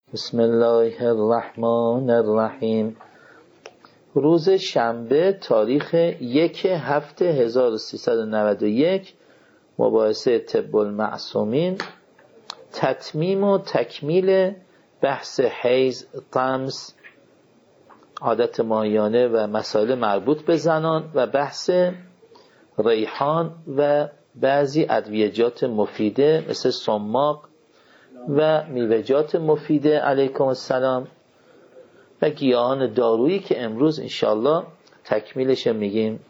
بسم الله الرحمن الرحیم. روز شنبه تاریخ 1/7/1391 مباحثه طب المعصومین، تتمیم و تکمیل بحث حیض، طمس، عادت ماهیانه و مسائل مربوط به زنان و بحث ریحان و بعضی ادویجات مفیده مثل سماق و میوه‌جات مفیده علیکم السلام و گیاهان دارویی که امروز انشاءالله تکمیلش میگیم.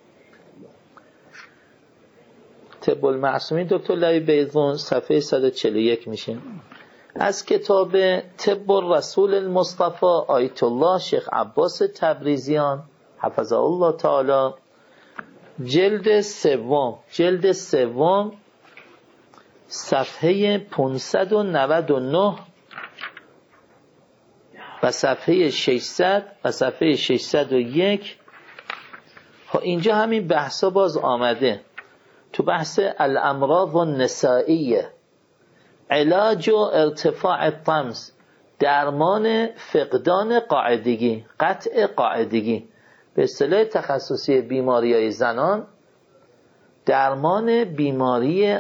طب المعصومین دکتر لوی بیضون صفحه 141 میشه. از کتاب طب الرسول المصطفى آیت الله شیخ عباس تبریزیان حفظه الله تعالی، جلد سوم صفحه 599 و صفحه 600 و صفحه 601. اینجا همین بحثا باز آمده تو بحث الامراض النسائیه، علاج و ارتفاع الطمس، درمان فقدان قاعدگی، قطع قاعدگی، به اصطلاح تخصصی بیماری‌های زنان، درمان بیماری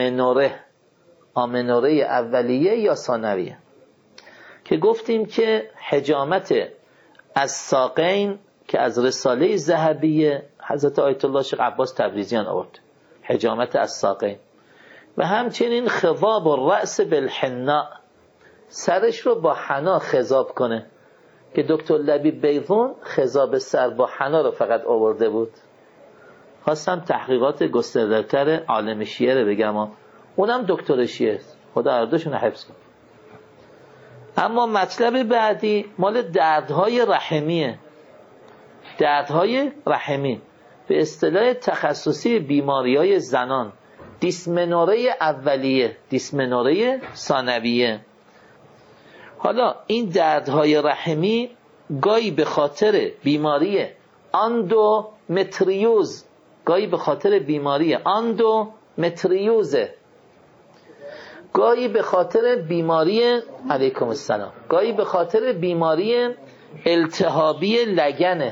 آمنوره اولیه یا ثانویه، که گفتیم که حجامت از ساقین که از رساله ذهبیه حضرت آیت الله شیخ عباس تبریزیان آورد، حجامت از ساقین، و همچنین خضاب الرأس بالحناء، سرش رو با حنا خضاب کنه، که دکتر لبی بیضون خضاب سر با حنا رو فقط آورده بود. خواستم تحقیقات گسترده‌تر عالم شیعه رو بگم، اونم دکتر شیعه است، خدا اردوشون حفظ کن. اما مطلب بعدی مال دردهای رحمیه، دردهای رحمی به اصطلاح تخصصی بیماری‌های زنان، دیسمنوره اولیه، دیسمنوره ثانویه. حالا این دردهای رحمی گاهی به خاطر بیماری اندومتریوز، گاهی به خاطر بیماری اندومتریوزه، گاهی به خاطر بیماری علیکم السلام، گاهی به خاطر بیماری التهابی لگنه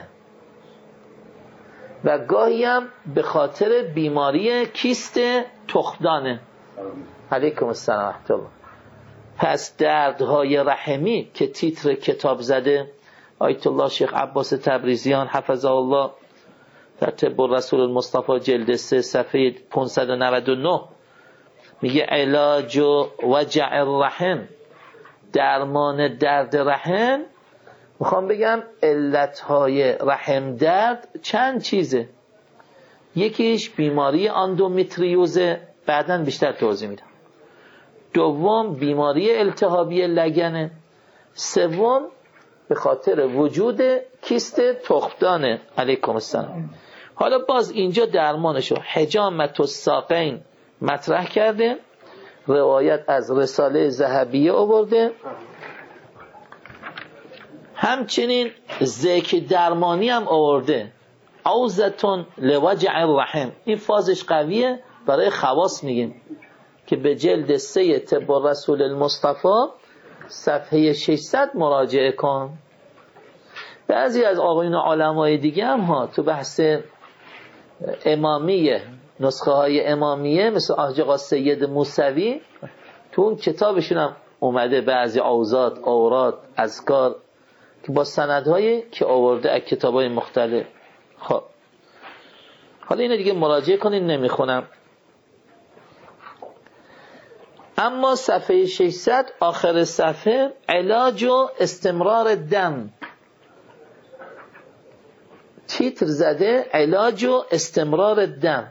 و گاهی هم به خاطر بیماری کیست تخمدانه علیکم السلام ورحمة الله. پس دردهای رحمی که تیتر کتاب زده آیت الله شیخ عباس تبریزیان حفظه الله در طب الرسول المصطفى جلد 3 صفحه 599 میگه علاج وجع الرحم، درمان درد رحم. میخوام بگم علتهای رحم درد چند چیزه. یکیش بیماری اندومتریوزه، بعداً بیشتر توضیح میدم. دوم بیماری التهابی لگنه. سوم به خاطر وجود کیست تخمدانه علیکم السلام. حالا باز اینجا درمانشو حجامت الساقین مطرح کرده، روایت از رساله ذهبیه آورده، همچنین ذکر درمانی هم آورده، عوضتون لوجع الرحم. این فازش قویه، برای خواص میگیم که به جلد 3 طب الرسول المصطفى صفحه 600 مراجعه کن. بعضی از آقایون علمای دیگه هم تو بحث امامیه، نسخه های امامیه مثل آقا سید موسوی، تو اون کتابشون هم اومده بعضی اوزات، اوراد، اذکار که با سندهایی که آورده از کتابای مختلف. خب حالا اینو دیگه مراجعه کنین، نمیخونم. اما صفحه 600 آخر صفحه علاج و استمرار دم، تیتر زده علاج و استمرار دم.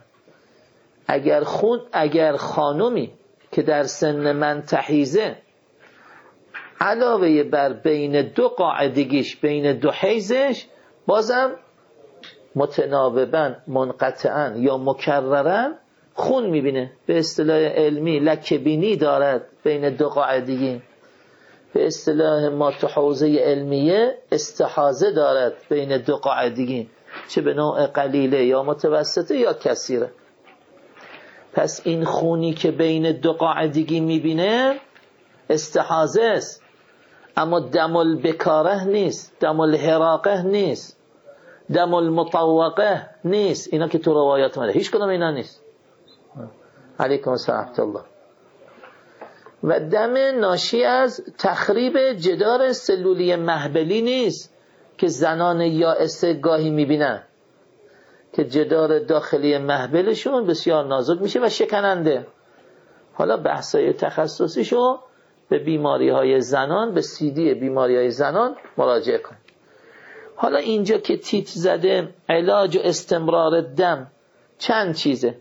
اگر خانومی که در سن منتحیزه علاوه بر بین دو قاعدگیش، بین دو حیزش، بازم متناوباً، منقطعاً یا مکرراً خون میبینه، به اصطلاح علمی لکه‌بینی دارد بین دو قاعدگی، به اصطلاح ما تو حوزه علمیه استحاضه دارد بین دو قاعدگی، چه به نوع قلیله یا متوسطه یا کثیره. پس این خونی که بین دو قاعدگی میبینه استحاضه است. اما دم البکاره نیست، دم الحراقه نیست، دم المطوقه نیست. اینا که تو روایات اومده هیچ کدوم اینا نیست. علیکم السلام ورحمة الله. و دم ناشی از تخریب جدار سلولی محبلی نیست که زنان یائسه گاهی میبینن که جدار داخلی محبلشون بسیار نازک میشه و شکننده. حالا بحثای تخصصیشو به بیماری های زنان، به CD بیماری های زنان مراجعه کن. حالا اینجا که تیتر زده علاج و استمرار دم چند چیزه.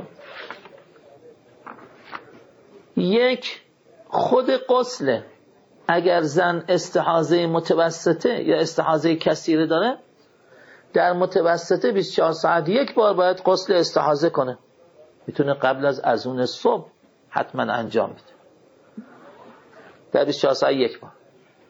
یک، خود غسل. اگر زن استحاضه متوسطه یا استحاضه کثیره داره، در متوسطه 24 ساعت یک بار باید غسل استحاضه کنه. میتونه قبل از اذان صبح حتما انجام بده، در 24 ساعت یک بار.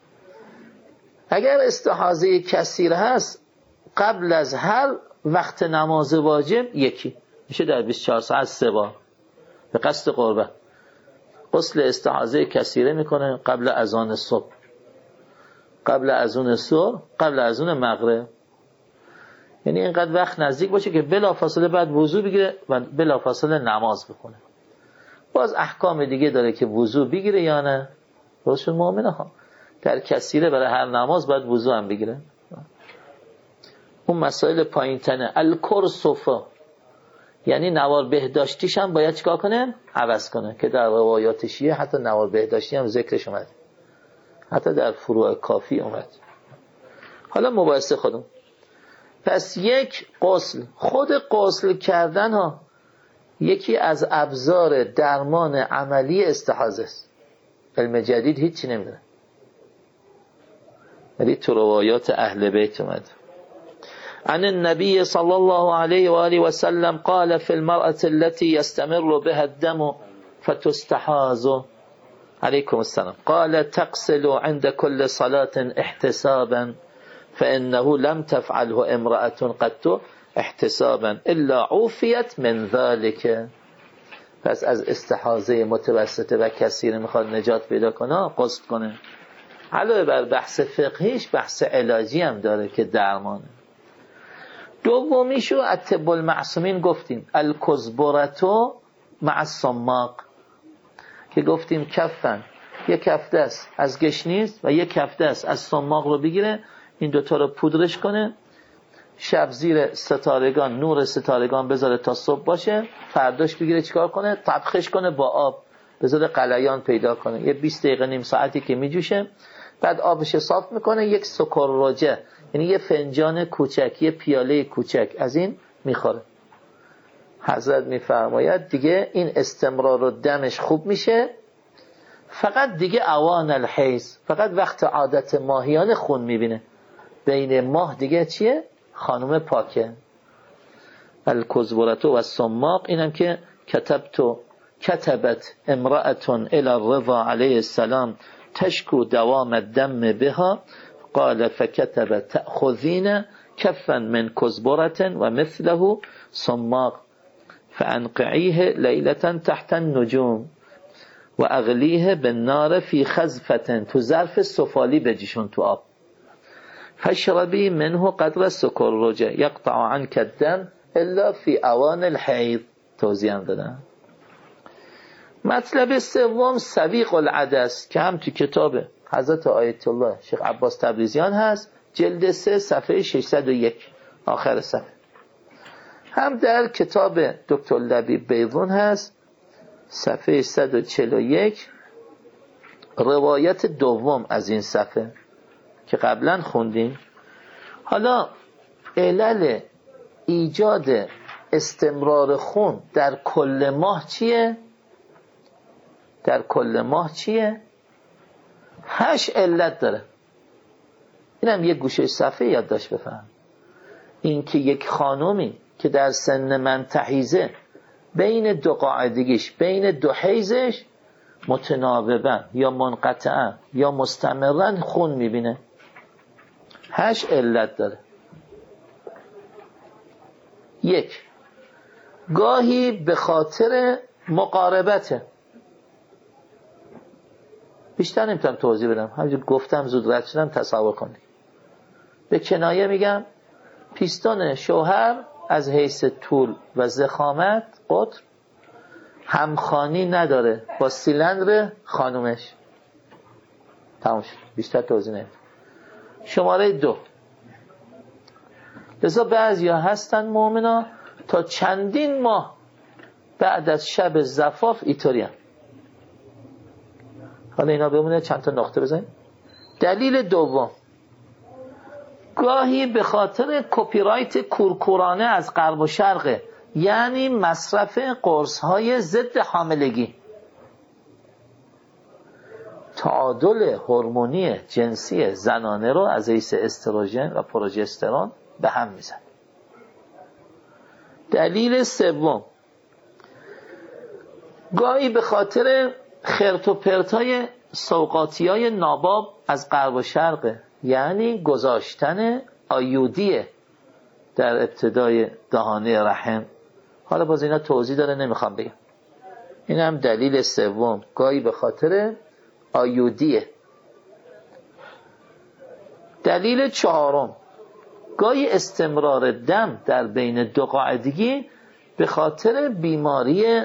اگر استحاضه کثیره هست قبل از هر وقت نماز واجب یکی، میشه در 24 ساعت 3 بار به قصد قربت. غسل استحاضه کثیره میکنه قبل اذان صبح، قبل اذان صبح، قبل اذان مغرب. یعنی اینقدر وقت نزدیک باشه که بلافاصله بعد وضو بگیره و بلافاصله نماز بخونه. باز احکام دیگه داره که وضو بگیره یا نه. رسول مؤمنه ها در کثیره برای هر نماز باید وضو هم بگیره. اون مسائل پایین تنه. الکرسوفا یعنی نوار بهداشتیش هم باید چیکار کنه؟ عوض کنه، که در روایات شیعه حتی نوار بهداشتی هم ذکرش اومد، حتی در فروع کافی اومد. حالا مباحثه خودم. پس یک، غسل. خود غسل کردن ها یکی از ابزار درمان عملی استحاضه است. علم جدید هیچی نمیدونه، ولی تو روایات اهل بیت اومد. عن النبي صلى الله عليه وآله وسلم قال في المرأة التي يستمر بها الدم فتستحاز عليكم السلام قال تغسل عند كل صلاة احتسابا فإنه لم تفعله امرأة قط احتسابا إلا عوفيت من ذلك. پس از استحاضه متوسطه و کثیره میخواد نجات پیدا کنه، غسل کنه. علاوه بر بحث فقهیش بحث علاجی هم داره که درمانه. دومیشو الطب المعصومین گفتیم، الکزبرتو مع الصماق، که گفتیم کفن، یک کف دست از گشنیز و یک کف دست از صماق رو بگیره، این دوتا رو پودرش کنه، شب زیر ستارگان، نور ستارگان بذاره تا صبح باشه، فرداش بگیره چیکار کنه؟ طبخش کنه با آب، بذاره قلیان پیدا کنه، یه 20 دقیقه نیم ساعتی که میجوشه، بعد آبش صاف میکنه، یک سکر رجه یعنی یه فنجان کوچک، یه پیاله کوچک از این میخوره. حضرت میفرماید دیگه این استمرار و دمش خوب میشه، فقط دیگه اوان الحیض، فقط وقت عادت ماهیان خون میبینه، بین ماه دیگه چیه؟ خانم پاکه. الکزبرتو و الصماق، اینم که کتبت امرأة الى الرضا علیه السلام تشکو دوام الدم بها قال فكتب تأخذين كفا من كزبرة ومثله صماق فأنقعيه ليلة تحت النجوم وأغليه بالنار في خزفة، تو ظرف سفالی بجیشون تو آب، فاشربي منه قدر السكرجة يقطع عنك الدم الا في اوان الحيض. توضیح هم دادم. مطلب سوم سویق العدس که هم تو کتاب حضرت آیت الله شیخ عباس تبریزیان هست، جلد 3 صفحه 601 آخر صفحه، هم در کتاب دکتر لبیب بیضون هست صفحه 141 روایت دوم از این صفحه که قبلا خوندیم. حالا علل ایجاد استمرار خون در کل ماه چیه؟ در کل ماه چیه؟ 8 علت داره. اینم یک گوشه صفحه یادداشت بفهم. این که یک خانومی که در سن منتحیزه بین دو قاعدگیش، بین دو حیزش متناوبا یا منقطعا یا مستمرا خون میبینه، 8 علت داره. 1 گاهی به خاطر مقاربته، بیشتر نمیتونم توضیح بدم، همینجور گفتم زود رد شدم تصور کنید. به کنایه میگم پیستون شوهر از حیث طول و ضخامت قطر همخوانی نداره با سیلندر خانومش. تمام شد، بیشتر توضیح نمیدم. شماره 2. لذا بعضیا هستن مؤمنا تا چندین ماه بعد از شب زفاف اینطوری هم. حالا اینا بمونه چند تا نقطه بزنیم. دلیل دوم، گاهی به خاطر کپی رایت کورکورانه از غرب و شرق، یعنی مصرف قرص‌های ضد حاملگی، تعادل هورمونی جنسی زنانه رو از حیث استروژن و پروژسترون به هم میزن. دلیل سوم، گاهی به خاطر خرت و پرتای سوغاتیای ناباب از غرب و شرق، یعنی گذاشتن آیودی در ابتدای دهانه رحم. حالا باز اینا توضیح داره نمیخوام بگم. این هم دلیل سوم، گاهی به خاطر آیودیه. دلیل چهارم، گاهی استمرار دم در بین دو قاعدگی به خاطر بیماری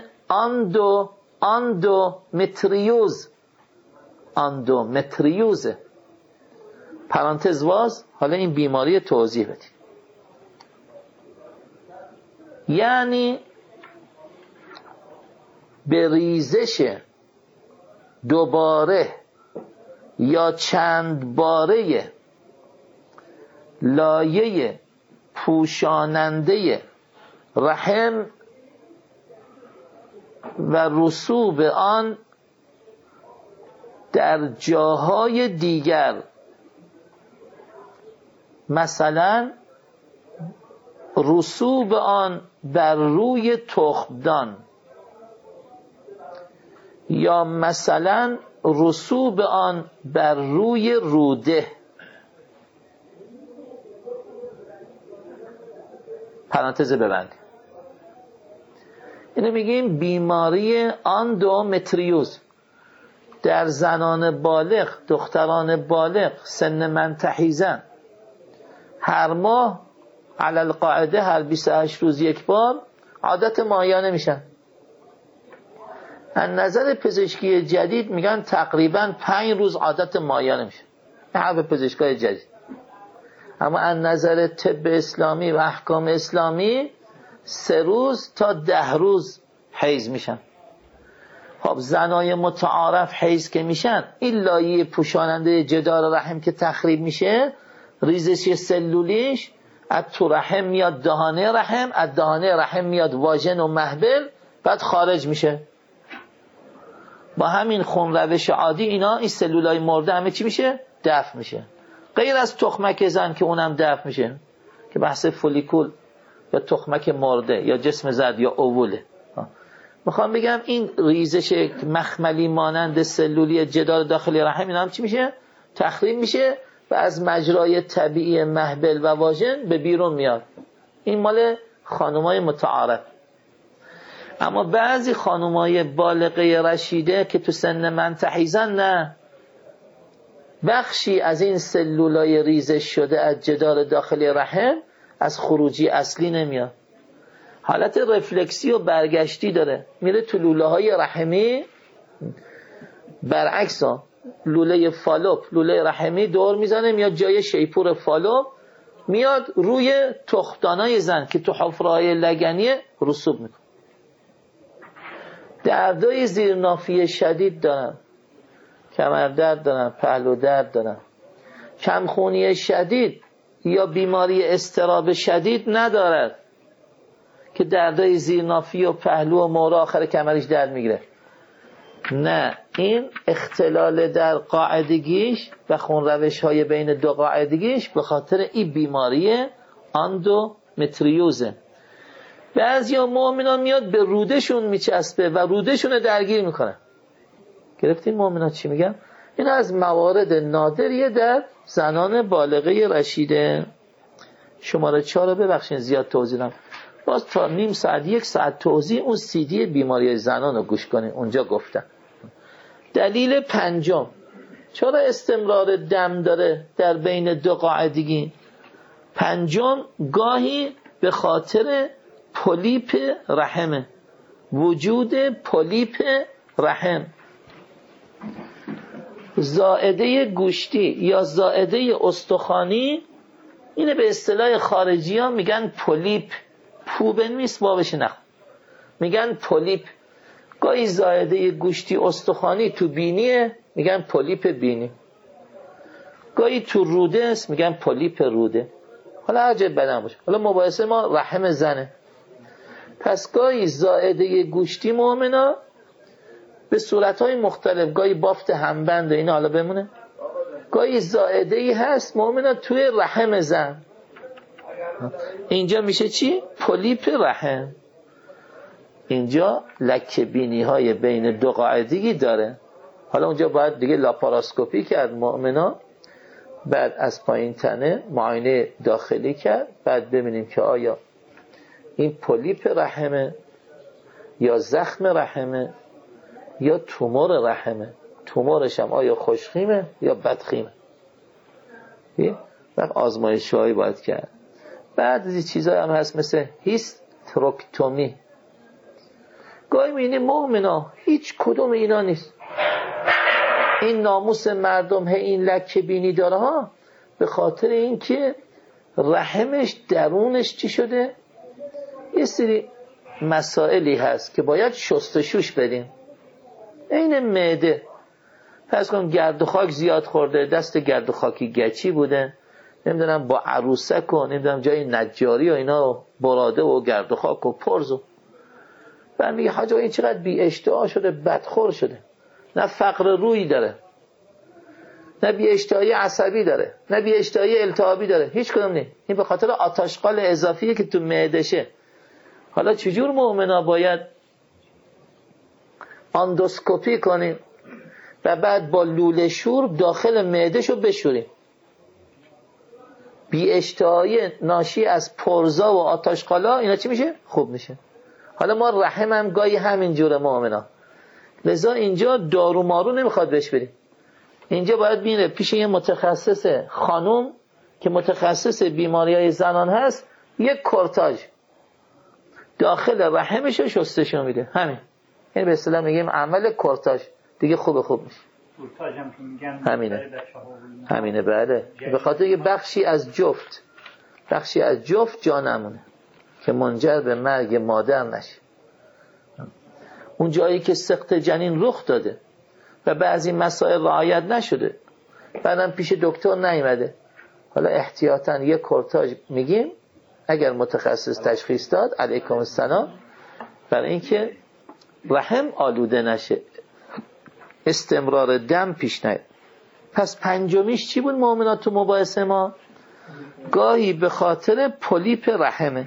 اندومتریوز پرانتز واز. حالا این بیماری توضیح بدیم. یعنی به ریزش دوباره یا چند باره لایه پوشاننده رحم و رسوب آن در جاهای دیگر، مثلا رسوب آن بر روی تخمدان، یا مثلا رسوب آن بر روی روده. پرانتز ببندیم. اینو میگیم بیماری اندومتریوز. در زنان بالغ، دختران بالغ سن منتحیزن، هر ماه علل قاعده هر 28 روز یک بار عادت ماهیانه میشن. از نظر پزشکی جدید میگن تقریبا 5 روز عادت ماهیانه میشه. این حرف پزشکای جدید. اما از نظر طب اسلامی و احکام اسلامی 3 روز تا 10 روز حیض میشن. خب زنای متعارف حیض که میشن، این لایه پوشاننده جدار رحم که تخریب میشه، ریزش سلولیش از تو رحم میاد دهانه رحم، از دهانه رحم میاد واژن و محبل، بعد خارج میشه. با همین خون روش عادی اینا این سلولای مرده همه چی میشه؟ دفع میشه. غیر از تخمک زن که اونم دفع میشه، که بحث فولیکول یا تخمک مرده یا جسم زرد یا اووله. میخوام بگم این ریزش مخملی مانند سلولی جدار داخلی رحم اینا هم چی میشه؟ تخریب میشه و از مجرای طبیعی محبل و واژن به بیرون میاد. این مال خانمای متعارف. اما بعضی خانمای بالغه رشیده که تو سن منتحیزن، نه، بخشی از این سلولای ریزش شده از جدار داخلی رحم از خروجی اصلی نمیاد، حالت رفلکسی و برگشتی داره، میره تو لوله های رحمی. برعکس لوله فالوپ، لوله رحمی دور میزنه میاد جای شیپور فالوپ، میاد روی تخمدانای زن که تو حفره‌های لگنی رسوب میکنه. دردای زیرنافی شدید دارن، کمر درد دارن، پهلو درد دارن. کمخونی شدید یا بیماری اضطراب شدید ندارد که دردای زیرنافی و پهلو و مورا آخر کمرش درد میگیره. نه، این اختلال در قاعدگیش و خون روش های بین دو قاعدگیش به خاطر این بیماری اندومتریوزه. بعضیا مؤمنان میاد به رودشون میچسبه و رودشون درگیر میکنه. گرفتین مؤمنان چی میگم؟ این از موارد نادریه در زنان بالغه رشیده. شماره 4 رو ببخشین زیاد توضیح دادم. باز تا نیم ساعت 1 ساعت توضیح اون CD بیماری زنان رو گوش کنین، اونجا گفتم. دلیل پنجم، چرا استمرار دم داره در بین دو قاعدگی؟ پنجم، گاهی به خاطر پولیپ رحمه، وجود پولیپ رحم. زائده گوشتی یا زائده استخوانی، اینه به اصطلاح خارجی ها میگن پولیپ. پو بنویس بابش نخون، میگن پولیپ. گاهی زائده گوشتی استخوانی تو بینیه، میگن پولیپ بینی. گاهی تو روده است، میگن پولیپ روده. حالا عجب بدن باشه. حالا مباحثه ما رحم زنه. پس گاهی زائده گوشتی مؤمنا به صورتهای مختلف، گاهی بافت همبند و اینا حالا بمونه، گاهی زائده‌ای هست مؤمنا توی رحم زن. اینجا میشه چی؟ پولیپ رحم. اینجا لکه بینی های بین دو قاعدگی داره. حالا اونجا باید دیگه لاپاراسکوپی کرد مؤمنا، بعد از پایین تنه معاینه داخلی کرد، بعد ببینیم که آیا این پولیپ رحمه یا زخم رحمه یا تومور رحمه. تومورش هم آیا خوشخیمه یا بدخیمه. وقت آزمایش‌هایی باید کرد. بعد از این چیزا هم هست مثل هیستروکتومی. گاهی می‌بینی مؤمنا هیچ کدوم اینا نیست. این ناموس مردم این لکه بینی داره ها، به خاطر اینکه رحمش درونش چی شده؟ یه سری مسائلی هست که باید شستشوش بدیم. این معده پس کن گرد و خاک زیاد خورده، دست گرد و خاکی گچی بوده، نمیدونم با عروسک و نمیدونم جای نجاری و اینا براده و گرد و خاک و پرز و بعد میگه حاجا این چقدر بی اشتها شده، بدخور شده. نه فقر روی داره، نه بی اشتهایی عصبی داره، نه بی اشتهایی التهابی داره، هیچ کدوم نیست. این به خاطر آتشقال اضافیه که تو معدشه. حالا چجور مؤمنا باید اندوسکوپی کنیم و بعد با لوله شور داخل معدهشو بشوریم؟ بی اشتهایی ناشی از پرزا و آتشقالا اینا چی میشه؟ خوب میشه. حالا ما رحم هم گاهی همین جوره مؤمنا، لذا اینجا دارو مارو نمیخواد بهش بریم. اینجا باید بینه پیش یه متخصص خانوم که متخصص بیماری‌های زنان هست، یک کورتاژ داخل رحمش شستشو میده. همین، یعنی به اصطلاح میگیم عمل کورتاژ دیگه خوب میشه. کورتاژ هم که میگن همینه. بله، به خاطر یه بخشی از جفت جا نمونه که منجر به مرگ مادر نشه. اون جایی که سقط جنین رخ داده و بعضی مسائل رعایت نشده، بعدم پیش دکتر نیامده، حالا احتیاطاً یک کورتاژ میگیم اگر متخصص تشخیص داد، علیکم السلام، برای اینکه رحم آلوده نشه، استمرار دم پیش نیاد. پس پنجمیش چی بود مؤمنات تو مباحثه ما؟ گاهی به خاطر پولیپ رحمه.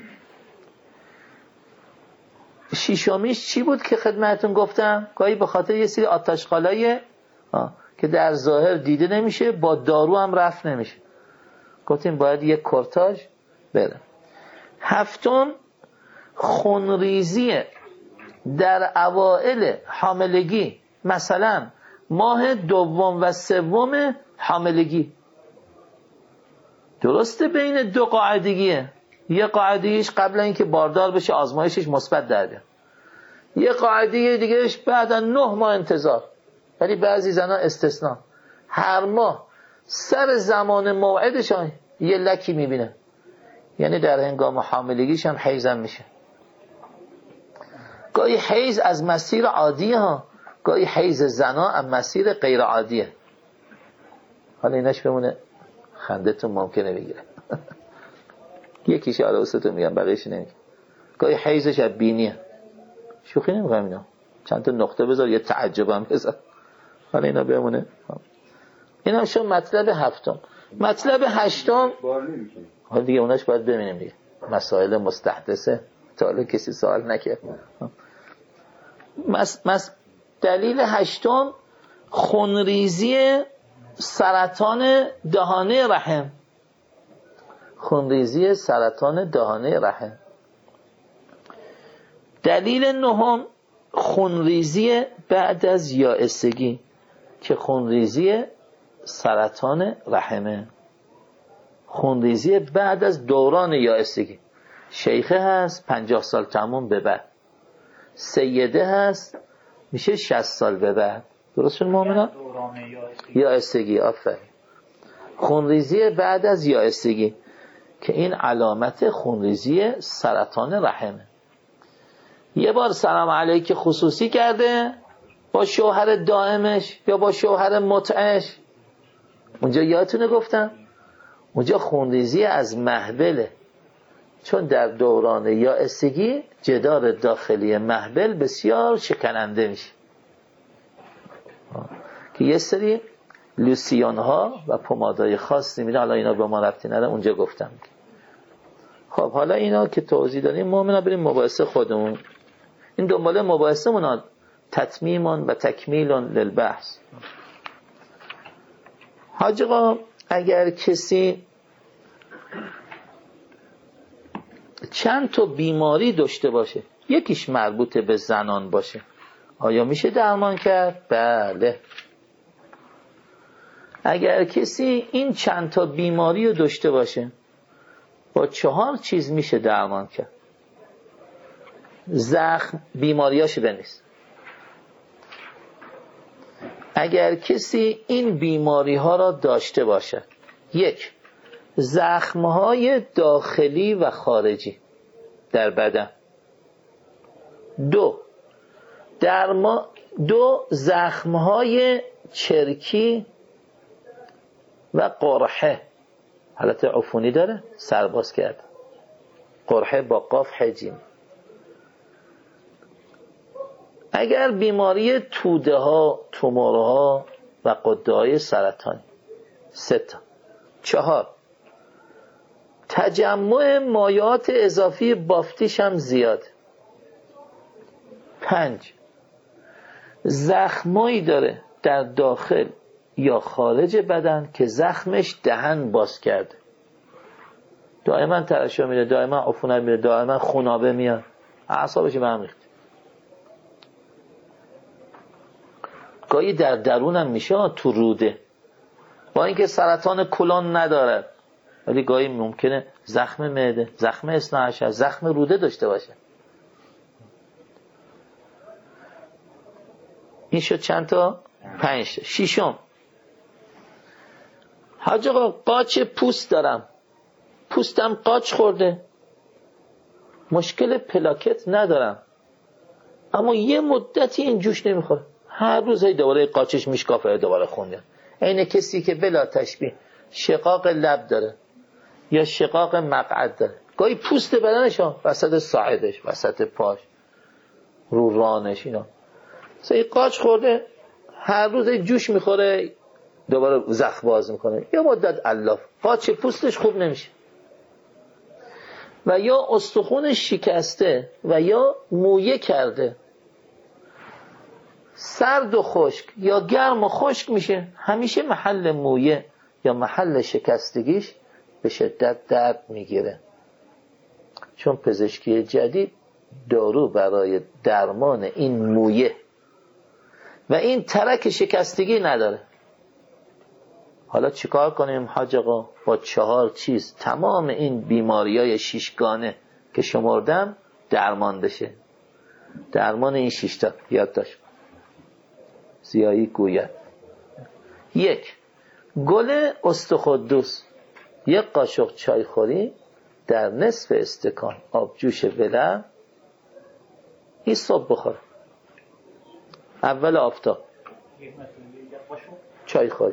ششمیش چی بود که خدمتتون گفتم؟ گاهی به خاطر یه سری آتشقالای که در ظاهر دیده نمیشه، با دارو هم رفع نمیشه، گفتیم باید یک کورتاژ بره. هفتم، خونریزی در اوائل حاملگی، مثلا ماه دوم و سوم حاملگی. درسته بین دو قاعدگیه، یه قاعدگیش قبل اینکه باردار بشه آزمایشش مثبت در بیاد، یه قاعده دیگهش بعدا 9 ماه انتظار. ولی بعضی زنا استثناء، هر ماه سر زمان موعدشان یه لکی میبینه، یعنی در هنگام حاملگیش هم حیضم میشه. گاهی حیض از مسیر عادیه ها، گاهی حیض زنا از مسیر غیر عادیه. حالا ایناش بمونه خندتون ممکنه بگیره. یکیش حالا واسهتون میگم، بقیه‌اش نمیگم. گاهی حیضش از بینیه، شوخی نمیگم، اینا چند تا نقطه بذار یه تعجبم بذار. حالا اینا بمونه. اینا شو مطلب هفتم. مطلب هشتم حالا دیگه اوناش باید ببینیم دیگه، مسائل مستحدثه، تا حالا کسی سوال نکرد. دلیل هشتم، خونریزی سرطان دهانه رحم. خونریزی سرطان دهانه رحم. دلیل نهم، خونریزی بعد از یائسگی، که خونریزی سرطان رحمه. خونریزی بعد از دوران یائسگی. شیخه هست 50 سال تموم به بعد، سیده هست میشه 60 سال به بعد. درست شد مومنان؟ یائسگی. آفرین. خونریزی بعد از یائسگی که این علامت خونریزی سرطان رحمه. یه بار سلام علیک خصوصی کرده با شوهر دائمش یا با شوهر متعش، اونجا یادتونه گفتم اونجا خونریزی از محبله، چون در دوران یائسگی جدار داخلی محبل بسیار شکننده میشه که یه سری لوسیون ها و پمادای خاصی میده. حالا اینا به ما ربطی نداره، اونجا گفتم. خب حالا اینا که توضیح دادیم مومنا بریم مباحثه خودمون. این دنباله مباحثه موناد تتمیمون و تکمیلون للبحث. حاج آقا اگر کسی چند تا بیماری داشته باشه، یکیش مربوط به زنان باشه، آیا میشه درمان کرد؟ بله. اگر کسی این چند تا بیماری رو داشته باشه با 4 چیز میشه درمان کرد. زخم بیماریاش بنویس. اگر کسی این بیماری ها را داشته باشه، 1 زخمهای داخلی و خارجی در بدن، 2 زخمهای چرکی و قرحه، حالت عفونی داره سرباز کرد، قرحه با قاف حجیم. اگر بیماری توده ها، تومورها و غده های سرطانی، 3 تا. 4 تجمع مایعات اضافی بافتیش هم زیاد. 5 زخمایی داره در داخل یا خارج بدن که زخمش دهن باز کرده، دائما ترشح میده، دائما عفونت میده، دائما خونابه میاد، اعصابش به هم ریخته. گاهی در درونم میشه تو روده، با اینکه سرطان کلون نداره ولی گاهی ممکنه زخم معده، زخم اثنا عشر، زخم روده داشته باشه. این شد چند تا؟ 5 تا. 6م حاج آقا قاچ پوست دارم، پوستم قاچ خورده، مشکل پلاکت ندارم اما یه مدتی این جوش نمیخوره، هر روز دوباره قاچش میشکافه، دوباره خونده. اینه کسی که بلا تشبیه شقاق لب داره یا شقاق مقعد داره، گاهی پوست بدنش ها، وسط ساعدش، وسط پاش، رو رانش، اینا مثلا قاچ خورده، هر روز جوش میخوره، دوباره زخم باز میکنه، یا مدت الاف قاچ پوستش خوب نمیشه. و یا استخونش شکسته و یا مویه کرده، سرد و خشک یا گرم و خشک میشه، همیشه محل مویه یا محل شکستگیش به شدت درد میگیره. چون پزشکی جدید دارو برای درمان این مویه و این ترک شکستگی نداره. حالا چیکار کنیم حاج آقا؟ با 4 چیز تمام این بیماریای 6 گانه که شمردم درمان بشه. درمان این 6 تا یادداشت زیایی گوید. 1 گل استخدوس، 1 قاشق چای خوری در نصف استکان آبجوش ولرم، این صبح بخور اول آفتاب. چای خوری.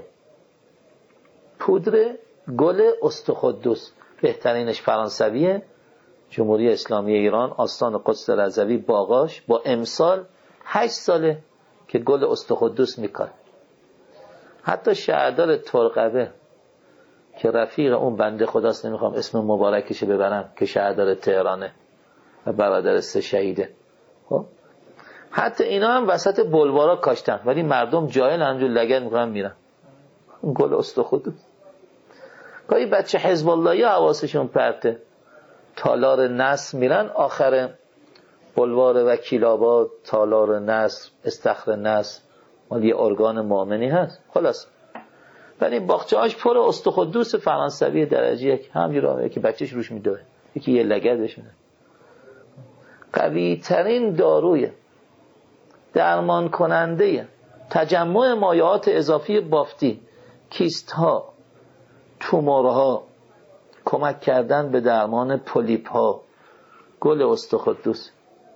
پودر گل استخدوس، بهترینش فرانسویه، جمهوری اسلامی ایران، آستان قدس رضوی باغاش، با امسال 8 ساله که گل استخدوس میکنه. حتی شهردار ترقبه که رفیق اون بنده خداست، نمیخوام اسم مبارکش ببرم، که شهردار تهرانه و برادر 3 شهیده، خب حتی اینا هم وسط بلوارا کاشتن ولی مردم جاهل همجور لگد میکنن میرن. گل استخدوس. گاهی بچه حزب اللهی حواسشون پرته، تالار نصر میرن، آخر بلوار وکیل آباد، تالار نصر، استخر نصر، مال یه ارگان مؤمنی هست. خلاص ولی باغچه‌هاش پر استخوان‌دوست فرانسوی درجه یک، همینجوری که بچه‌ش روش میدوه، یکی یه لگد بهش میده. قوی ترین داروی درمان کننده تجمع مایعات اضافی بافتی، کیست ها، تومورها، کمک کردن به درمان پولیپ ها، گل استخوان‌دوست،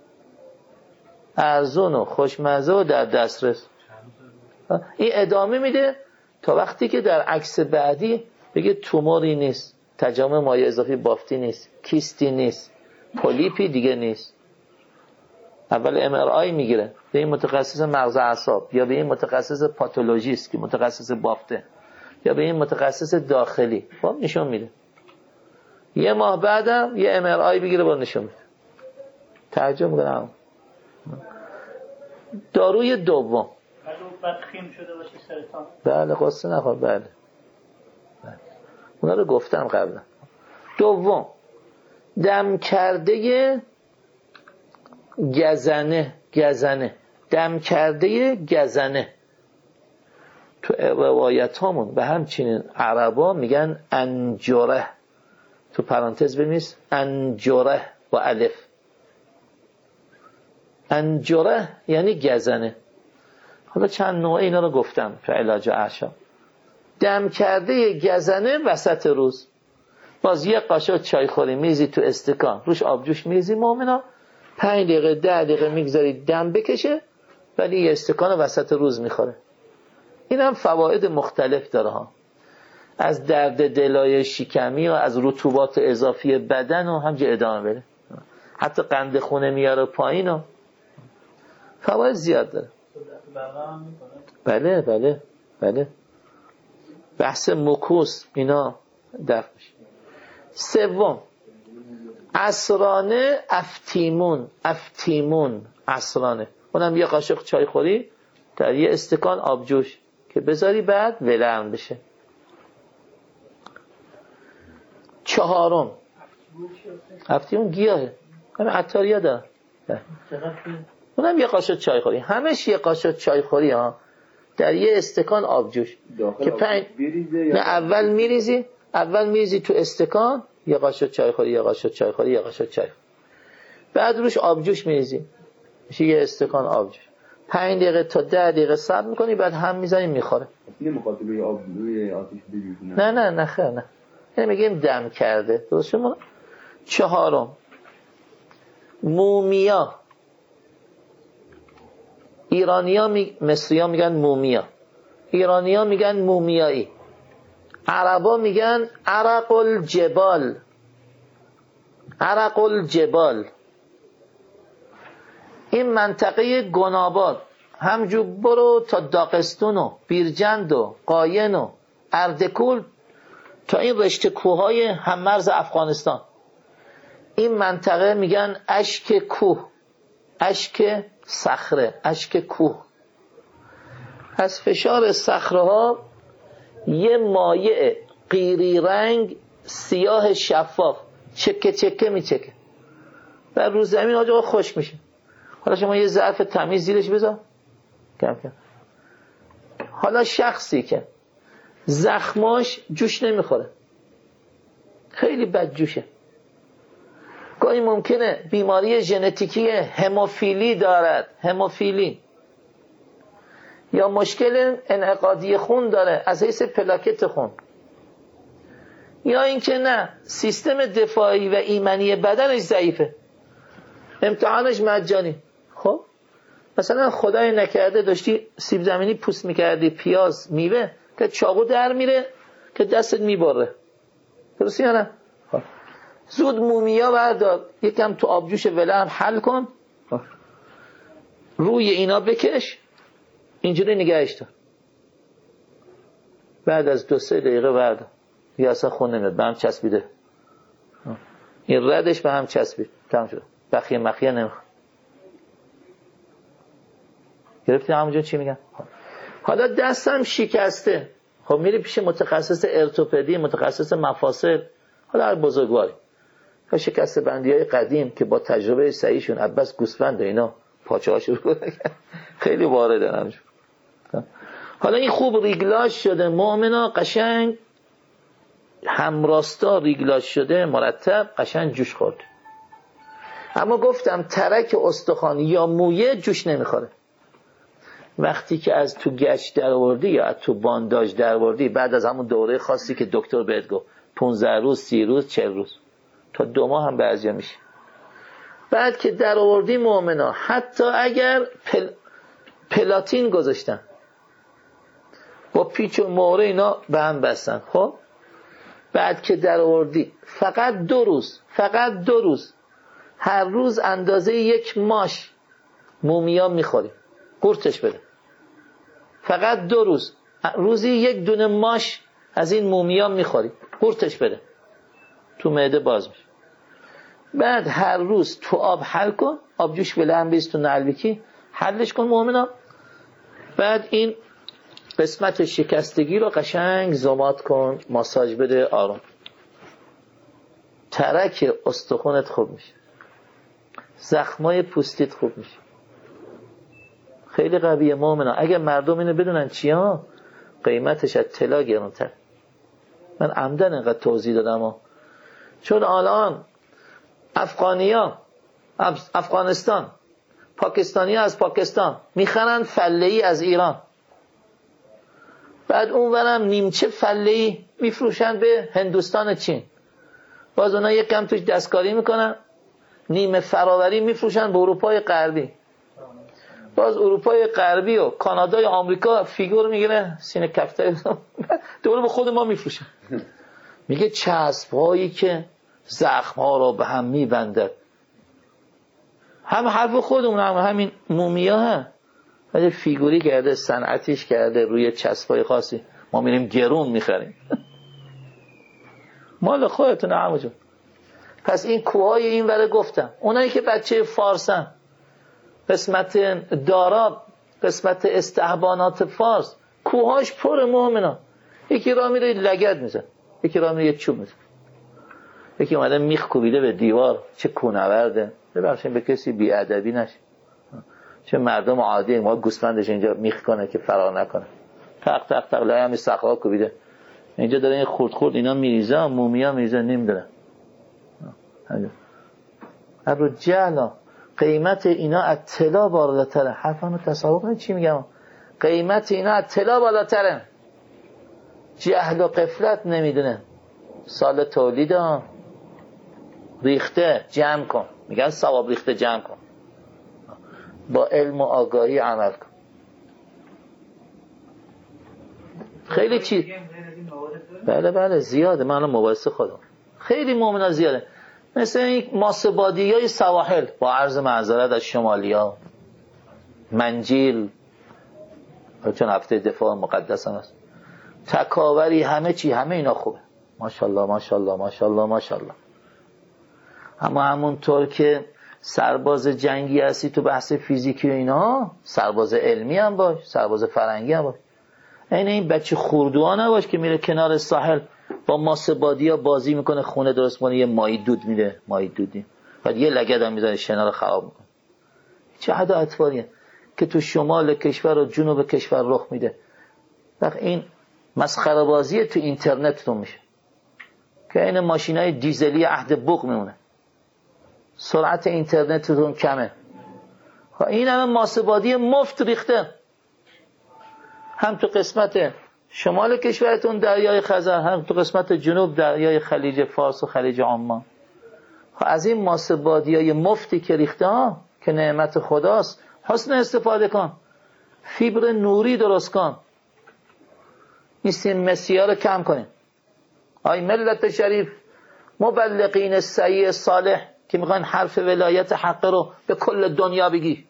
ارزون و خوشمزه و در دسترس. این ادامه میده تا وقتی که در عکس بعدی بگه توموری نیست، تجمع مایع اضافی بافتی نیست، کیستی نیست، پولیپی دیگه نیست. اول MRI میگیره به این متخصص مغز اعصاب، یا به این متخصص پاتولوژیست که متخصص بافته، یا به این متخصص داخلی، خب نشون میده. یه ماه بعدم یه MRI بگیره با نشون میده. تعجب میکنم. داروی دوم بدخیم شده باشه سرطان. بله قصه نخور. بله اونا رو گفتم قبلا. دوم دم کرده گزنه دم کرده گزنه. تو روایت هامون و همچنین عربا میگن انجره، تو پرانتز بنویس انجره با الف. انجره یعنی گزنه. حالا چند نوع اینا رو گفتم تو علاج اعشاب. دم کرده گزنه وسط روز، باز یه قاشق چای خوری میزی تو استکان، روش آبجوش میزی مومنا، 5 دقیقه 10 دقیقه میگذاری دم بکشه، ولی یه استکان وسط روز میخوره. این هم فواید مختلف داره ها، از درد دلای شکمی و از رطوبات اضافی بدن و همجه ادامه بره، حتی قند خونه میاره پایین و فواید زیاد داره. بله بله بله. بحث مکوس اینا دفع میشه. سوم عصرانه افتیمون عصرانه، اونم یه قاشق چای خوری در یه استکان آبجوش که بذاری بعد ولرم بشه. چهارم افتیمون گیاهه، همه عطاریا دارن، اونم یه قاشق چای خوری، همش یه قاشق چای خوری ها در یه استکان آبجوش که نه اول میریزی تو استکان، یه قاشق چای خوری یه قاشق چای خوری یه قاشق چای، بعد روش آبجوش میریزی میشه یه استکان آبجوش. 5 دقیقه تا 10 دقیقه صبر میکنی، بعد هم میزنی میخوره. نمیخواد روی آب روی آتش بریزونه. نه خیر نه، یعنی میگیم دم کرده. درست شما. چهارم مومیا. مصریا میگن مومیا، ایرانیا میگن مومیایی، عربا میگن عرق الجبال. این منطقه گناباد همجور برو تا داغستون و بیرجند و قاین و اردکول تا این رشته کوههای هممرز افغانستان، این منطقه میگن اشک کوه، اشک صخره، اشک کوه. از فشار صخره ها یه مایع قیری رنگ سیاه شفاف چکه چکه میچکه و رو زمین آجا خشک میشه. حالا شما یه ظرف تمیز زیرش بذار کم کم. حالا شخصی که زخماش جوش نمیخوره، خیلی بد جوشه، گاهی ممکنه بیماری ژنتیکی هموفیلی دارد، هموفیلی، یا مشکل انعقادی خون داره از حیث پلاکت خون، یا اینکه نه سیستم دفاعی و ایمنی بدنش ضعیفه، امتحانش مجانی. خب مثلا خدای نکرده داشتی سیب زمینی پوست میکردی، پیاز، میوه، که چاقو در میره که دستت میبره، درسته یا نه؟ خب زود مومیا بردار، یکم تو آبجوش ولرم حل کن، روی اینا بکش، اینجوری نگهش دار، بعد از 2-3 دقیقه بردار، دیگه اصلا خون نمیاد، به هم چسبیده، این ردش به هم چسبید، تمام شد، بخیه مخیه نمیخواد. گرفتی همونجا چی میگن؟ حالا دستم شکسته، خب میری پیش متخصص ارتوپدی، متخصص مفاصل، حالا هر بزرگواری، شکست بندی های قدیم که با تجربه صحیحشون عباس گوسفند و اینا پاچه هاشو خیلی وارده همونجا. حالا این خوب ریگلاژ شده، مؤمنا قشنگ همراستا ریگلاژ شده، مرتب قشنگ جوش خورد. اما گفتم ترک استخوان یا مویه جوش نمیخوره. وقتی که از تو گچ در آوردی یا از تو بانداژ در آوردی، بعد از همون دوره خاصی که دکتر بهت گفت 15 روز 30 روز 40 روز تا 2 ماه هم بعضیا میشه، بعد که در آوردی مؤمنا، حتی اگر پلاتین گذاشتن با پیچ و مهره اینا به هم بستن، خب بعد که در آوردی فقط 2 روز هر روز اندازه 1 ماش مومیا میخوری، قورتش بده. فقط 2 روز روزی 1 دونه ماش از این مومیا میخوری، قورتش بده، تو معده باز میشه. بعد هر روز تو آب حل کن، آب جوش بله هم بیست تو نلویکی حلش کن مؤمنا. بعد این قسمت شکستگی رو قشنگ زمات کن، ماساژ بده، آروم. ترک استخونت خوب میشه، زخمای پوستیت خوب میشه. خیلی قویه مؤمنا. اگه مردم اینو بدونن چیا، قیمتش از طلا گرانتر. من عمدن اینقدر توضیح دادم چون الان افغانستان پاکستانی از پاکستان میخرن فله‌ای از ایران، بعد اونورم نیمچه فله‌ای میفروشن به هندوستان چین، باز اونا یک کم توش دستکاری میکنن، نیمه فراوری میفروشن به اروپای غربی، باز اروپای غربی و کانادا یا آمریکا فیگور میگیره سینه کفتری دوباره به خود ما میفروشن. میگه چسب‌هایی که زخم‌ها رو به هم میبنده، هم حرف خودمون، هم همین مومیا ها ولی فیگوری کرده، صنعتیش کرده روی چسبای خاصی، ما میریم گرون میخریم. مال خودتون عمو جون. پس این کوهای این وره گفتم، اونایی که بچه فارسن، قسمت داراب، قسمت استحبانات فارس، کوهاش پر مؤمنا. یکی راه میره لگد میزن، یکی راه میره چوب میزن، یکی اومده میخ کوبیده به دیوار، چه کوهنورده. ببخشید به کسی بی‌ادبی نشه، چه مردم عادی ما گوسفندش اینجا میخ کنه که فرار نکنه، تق تق تق لای همین صخره‌ها کوبیده، اینجا داره این خورد خورد اینا میریزه، مومیا میریزه، نمیدونم. ابو جهل قیمت اینا از طلا بالاتره. حرفانو تصور کنید چی میگم، قیمت اینا از طلا بالاتره. جهل و غفلت نمیدونه، سال تولید ریخته جمع کن، میگن ثواب ریخته جمع کن، با علم و آگاهی عمل کن. خیلی چیز بله زیاده، من مباحثه خودم خیلی مؤمنا زیاده، مثل این ماسبادی های سواحل، با عرض معذرت از شمالی ها، منجیل، چون هفته دفاع مقدس هم هست، تکاوری، همه چی، همه اینا خوبه، ماشاءالله ماشاءالله ماشاءالله ماشاءالله. اما همونطور که سرباز جنگی هستی تو بحث فیزیکی و اینا، سرباز علمی هم باش، سرباز فرنگی هم باش. این بچه خوردوها نباش که میره کنار ساحل با ماسبادی ها بازی میکنه، خونه درست کنه، یه ماهی دود میده، ماهی دودی، بعد یه لگد هم میزنه شنا رو خراب میکنه. چه عدا اطواریه که تو شمال کشور و جنوب کشور رخ میده. وقت این مسخره بازی تو اینترنتتون میشه که این ماشینای دیزلی عهد بوق میمونه، سرعت اینترنتتون کمه. این همه ماسبادی مفت ریخته، هم تو قسمت شمال کشورتون دریای خزر، هم تو قسمت جنوب دریای خلیج فارس و خلیج عمان. از این ماسبادیای مفتی که ریخته ها که نعمت خداست، حسن استفاده کن، فیبر نوری درست کن، این مسیحا رو کم کنین. آی ملت شریف، مبلغین سعی صالح که میخواین حرف ولایت حق رو به کل دنیا بگی،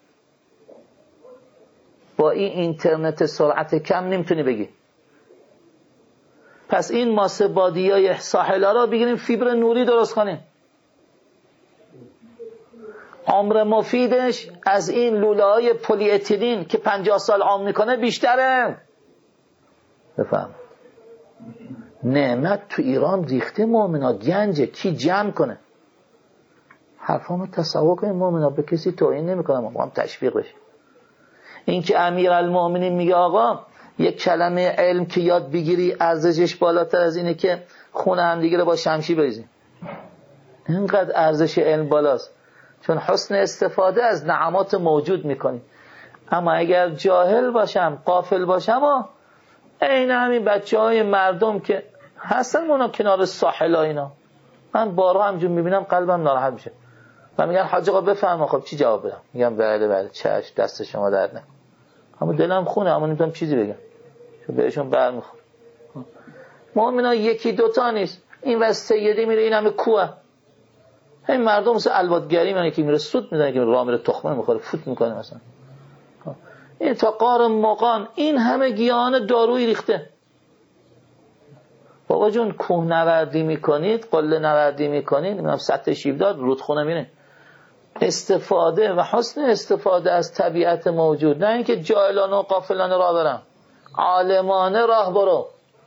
با این اینترنت سرعت کم نمیتونی بگی. پس این ماسبادی های ساحلا رو بگیریم، فیبر نوری درست کنیم. عمر مفیدش از این لوله های پلی اتیلین که 50 سال عمر میکنه بیشتره. بفهم نعمت تو ایران ریخته مؤمنا، گنجه، کی جمع کنه؟ حرفامو تصور کنیم مؤمنا، به کسی توهین نمیکنم، ما هم تشویق بشیم. این که امیرالمؤمنین میگه آقا یک کلمه علم که یاد بگیری ارزشش بالاتر از اینه که خون هم دیگه رو با شمشیر بریزی. اینقدر ارزش علم بالاست، چون حسن استفاده از نعمات موجود میکنی. اما اگر جاهل باشم، غافل باشم، این همین بچه‌های مردم که هستن اونا کنار ساحل ها، اینا من بارها همجور میبینم قلبم ناراحت میشه و میگن حاج آقا بفرما. خب چی جواب بدم؟ میگم بله چشم، دست شما درد نکنه. اما دلم خونه، اما نمیتونم چیزی بگم چون بهشون برمیخوره. مؤمنا یکی دوتا نیست، این واسه سیدی میره، این همه کوه. این مردم مثل الوادگری من که میره سود میدن، که راه میره تخمه میخوره فوت میکنه مثلا. این تا قار مقان این همه گیاهان دارویی ریخته. بابا جون کوه نوردی میکنید، قله نوردی میکنید، نمیدونم سطح شیبداد رودخونه میره. استفاده و حسن استفاده از طبیعت موجود، نه اینکه جاهلانه و غافلانه راه برم. عالمانه راه برو.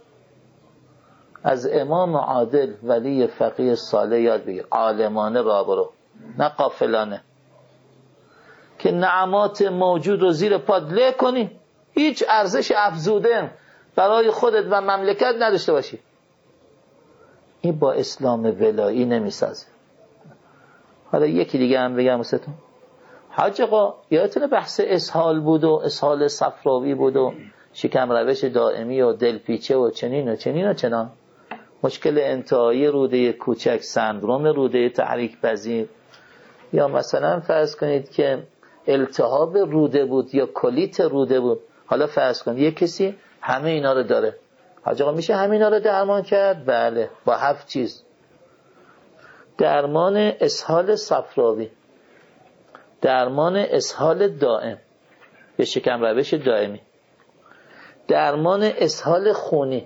از امام عادل ولی فقیه صالح یاد بگیر، عالمانه راه برو نه غافلانه، که نعمات موجود رو زیر پات له کنی، هیچ ارزش افزوده برای خودت و مملکت نداشته باشی. این با اسلام ولایی نمیسازه. حالا یکی دیگه هم بگم واسهتون. حاج آقا یادتونه بحث اسهال بود و اسهال صفراوی بود و شکم روش دائمی و دلپیچه و چنین و چنین و چنان، مشکل انتهایی روده کوچک، سندروم روده تحریک پذیر، یا مثلا فرض کنید که التهاب روده بود یا کلیت روده بود. حالا فرض کنید یک کسی همه اینا رو داره. حاج آقا میشه همه اینا رو درمان کرد؟ بله، با 7 چیز: درمان اسهال صفراوی، درمان اسهال دائم یا شکم روش دائمی، درمان اسهال خونی،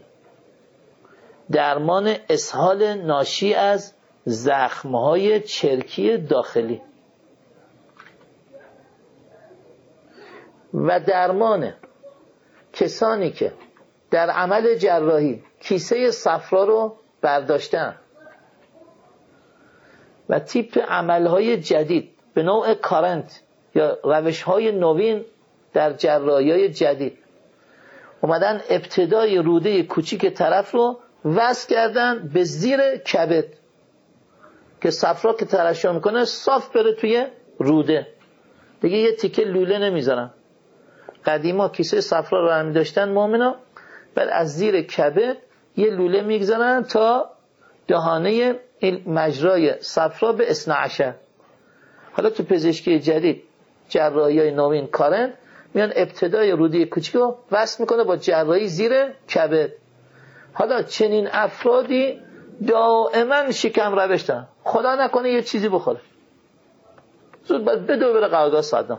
درمان اسهال ناشی از زخمهای چرکی داخلی و درمان کسانی که در عمل جراحی کیسه صفرا رو برداشتن و تیپ عملهای جدید به نوع کارنت یا روشهای نوین در جراحی‌های جدید اومدن ابتدای روده کوچیک طرف رو وصل کردن به زیر کبد که صفرا که ترشح میکنه صاف بره توی روده، دیگه یه تیکه لوله نمیذارن. قدیما کیسه صفرا رو برمی داشتن مؤمنا، بعد از زیر کبد یه لوله میگذارن تا دهانه این مجرای صفرا به 12. حالا تو پزشکی جدید جراحی‌های نوین کارن میان ابتدای روده کوچیک رو وصل میکنه با جراحی زیر کبد. حالا چنین افرادی دائما شکم روش دارن، خدا نکنه یه چیزی بخوره زود باید بدو بره قرارگاه صدام.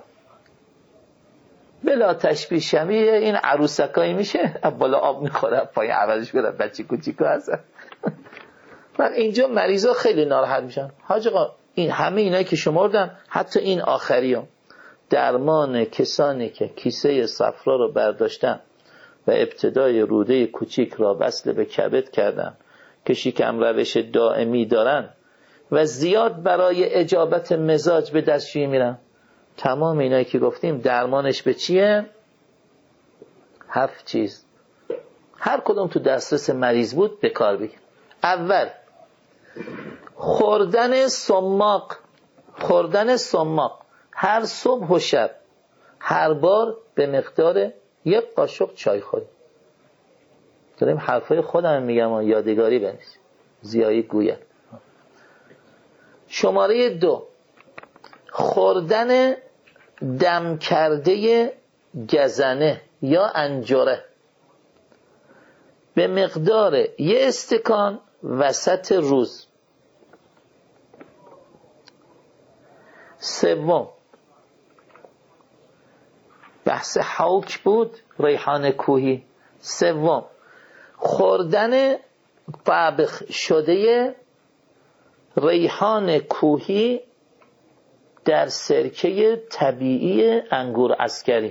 بلا تشبیه شبیه این عروسکایی میشه بالا آب میخوره پای عوضش بره بچه کوچیکو هستن. من اینجا مریضا خیلی ناراحت میشن. حاج آقا این همه اینایی که شمردن، حتی این آخری هم، درمان کسانی که کیسه صفرا رو برداشتن و ابتدای روده کوچیک را وصل به کبد کردن که شکم روش دائمی دارن و زیاد برای اجابت مزاج به دستشویی میرن، تمام اینایی که گفتیم درمانش به چیه؟ 7 چیز. هر کدوم تو دسترس مریض بود به کار بگیر. اول، خوردن سماق هر صبح و شب، هر بار به مقدار 1 قاشق چای خوری. داریم حرفای خودم میگم و یادگاری بنویس، زیایی گوید. شماره 2، خوردن دم کرده گزنه یا انجره به مقدار 1 استکان وسط روز. 3، بحث حوک بود، ریحان کوهی. 3، خوردن طبخ شده ریحان کوهی در سرکه طبیعی انگور عسکری،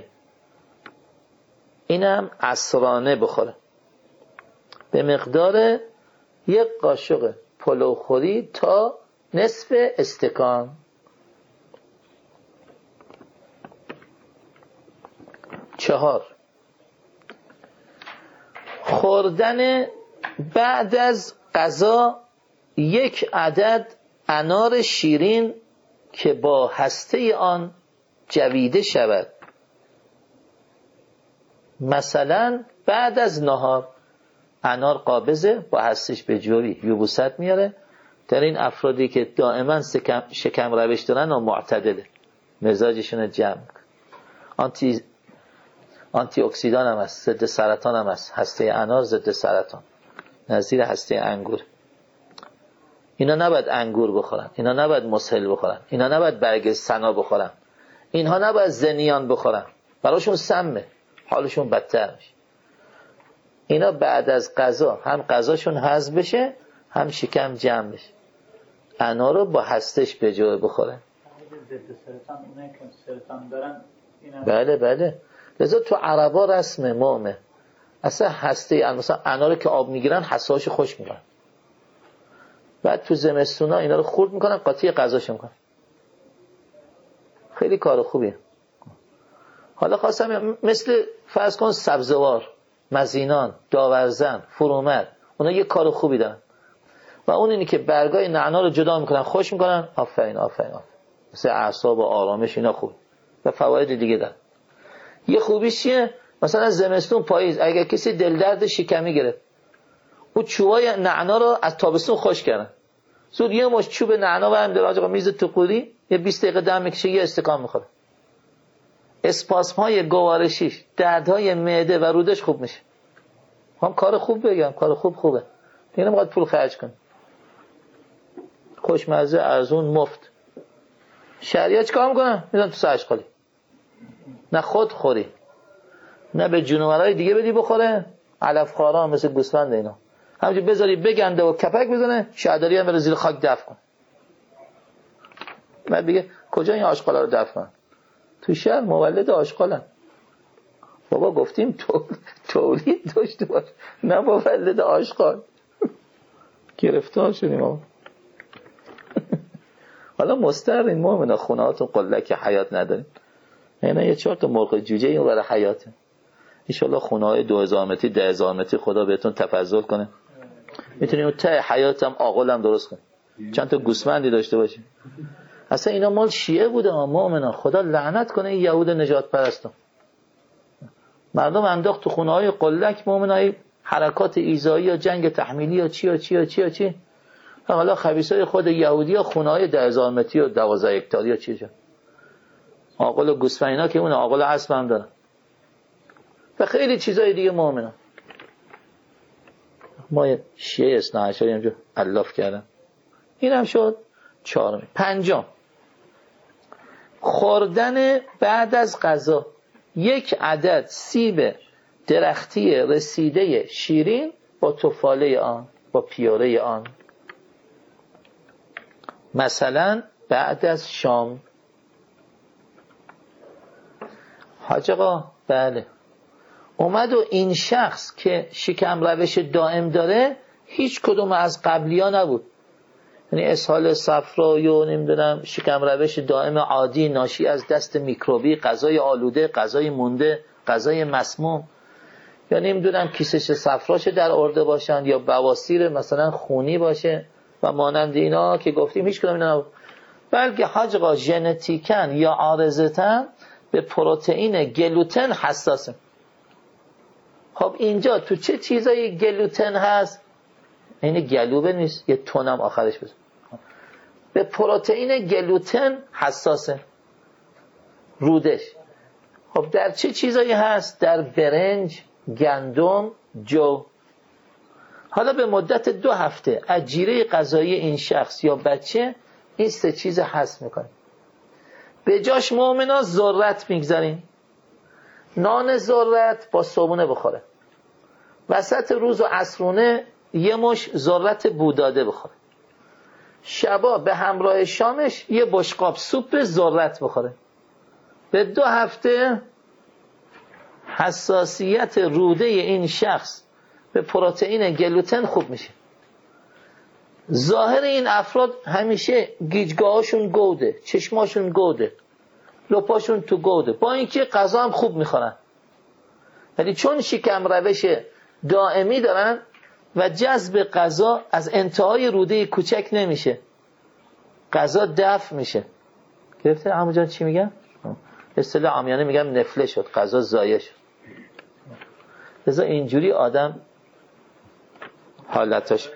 اینم عصرانه بخوره به مقدار 1 قاشق پلوخوری تا نصف استکان. 4، خوردن بعد از غذا 1 عدد انار شیرین که با هسته آن جویده شود. مثلا بعد از نهار انار قابضه با هستش به جوری یبوست میاره. در این افرادی که دائما شکم روش دارن و معتدله، مزاجشون جمع میکنه. آنتی اکسیدان هم هست، ضد سرطان هم هست. هسته انار ضد سرطان، نظیر هسته انگور. اینا نباید انگور بخورن، اینا نباید مسهل بخورن، اینا نباید برگ سنا بخورن، اینها نباید زنیان بخورن، براشون سمه، حالشون بدتر میشه. اینا بعد از غذا هم غذاشون هضم بشه هم شکم جمع بشه. انار رو با هستش به جای بخوره. بله بله. لذا تو عربا رسم مومه اصلا هسته مثلا انار که آب میگیرن حساش خوش میکنن، بعد تو زمستونا اینا رو خورد میکنن، قاطی غذاش میکنن. خیلی کار خوبیه. حالا خواستم مثل فرض کن سبزوار، مزینان، داورزن، فرومد، اونا یه کار خوبی دارن و اون اینی که برگای نعنا رو جدا میکنن، خوش میکنن. آفرین آفرین آفرین. مثل اعصاب و آرامش اینا خوب و فواید دیگه دارن. یه خوبیش چیه؟ مثلا زمستون پاییز اگر کسی دل درد شکمی گرفت، اون چوبای نعنا رو از تابستون خوش کردن، زود یه مش چوب نعنا برام در آقا میز تو قوری یه 20 دقیقه دم میکشه، یه استکان میخوره. اسپاسم‌های گوارشیش، دردهای معده و رودش خوب میشه. هم کار خوب بگم، کار خوبه. دیگه نمیخواد پول خرج کن. خوشمزه، ارزون، مفت. شریعت چیکار میکنه؟ میذارن تو سرشقالی. نه خود خوری، نه به جنوارای دیگه بدی بخوره. علف خوارا مثل گوسفند اینا همینجوری بذاری بگنده و کپک بزنه، شهرداری هم بره زیر خاک دفن کن. بعد بگه کجا این آشغالا رو دفن کن؟ تو شهر مولد آشغالن. بابا گفتیم تولید داشته باش، نه مولد آشغال. گرفتار شدیم آقا. حالا مسترین مومنا خونهاتون قلک حیات نداریم، اینا یه 4 تا مرغ جوجه این برای حیاته. انشالله خونه‌های 2000 متری 10000 متری خدا بهتون تفضل کنه، میتونیم اون ته حیاتم عاقلم درست کنیم، چند تا گوسفندی داشته باشیم. اصلا اینا مال شیعه بوده مؤمنا، خدا لعنت کنه این یهود نجات پرستان. مردم انداخت تو خونه‌های قلک مؤمنای حرکات ایذایی یا جنگ تحمیلی یا چی. حالا خبیثای خود یهودی‌ها خونه‌های 10000 متری و 12 هکتاری یا چیه. عاقل و گوسفند اینا که اون عاقل اسب هم دارن و خیلی چیزای دیگه مؤمنا. ما شیعه اثناعشری اینجا الاف کردن. اینم شد 4. 5 خوردن بعد از غذا 1 عدد سیب درختی رسیده شیرین با تفاله آن، با پیاره آن. مثلا بعد از شام. حاج آقا بله، اومد و این شخص که شکم روش دائم داره هیچ کدوم از قبلی‌ها نبود، یعنی اسهال صفرایی و نمیدونم شکم روش دائم عادی ناشی از دست میکروبی، غذای آلوده، غذای مونده، غذای مسموم، یا نمیدونم کیسش صفراش در ارده باشن یا بواسیر مثلا خونی باشه و مانند اینا که گفتیم هیچ کدوم اینا نبود. بلکه حاج آقا ژنتیکاً یا عارضتاً به پروتئین گلوتن حساسه. خب اینجا تو چه چیزایی گلوتن هست؟ این گلوبه نیست، یه تونم آخرش بزن. به پروتئین گلوتن حساسه رودش. خب در چه چیزایی هست؟ در برنج، گندم، جو. حالا به مدت 2 هفته از جیره غذایی این شخص یا بچه این 3 چیز حذف میکنه. به جاش مؤمنا ذرت میگذاریم. نان ذرت با صبونه بخوره. وسط روز و عصرونه یه مش ذرت بوداده بخوره. شبا به همراه شامش یه بشقاب سوپ ذرت بخوره. به 2 هفته حساسیت روده این شخص به پروتئین گلوتن خوب میشه. ظاهر این افراد همیشه گیجگاهاشون گوده، چشماشون گوده، لپاشون تو گوده، با اینکه غذا هم خوب میخورن، ولی چون شکم روش دائمی دارن و جذب غذا از انتهای روده کوچک نمیشه، غذا دفع میشه. گرفته عمو جان چی میگم؟ اصطلاح عامیانه میگم نفله شد، غذا ضایع شد. لذا اینجوری آدم حالتاش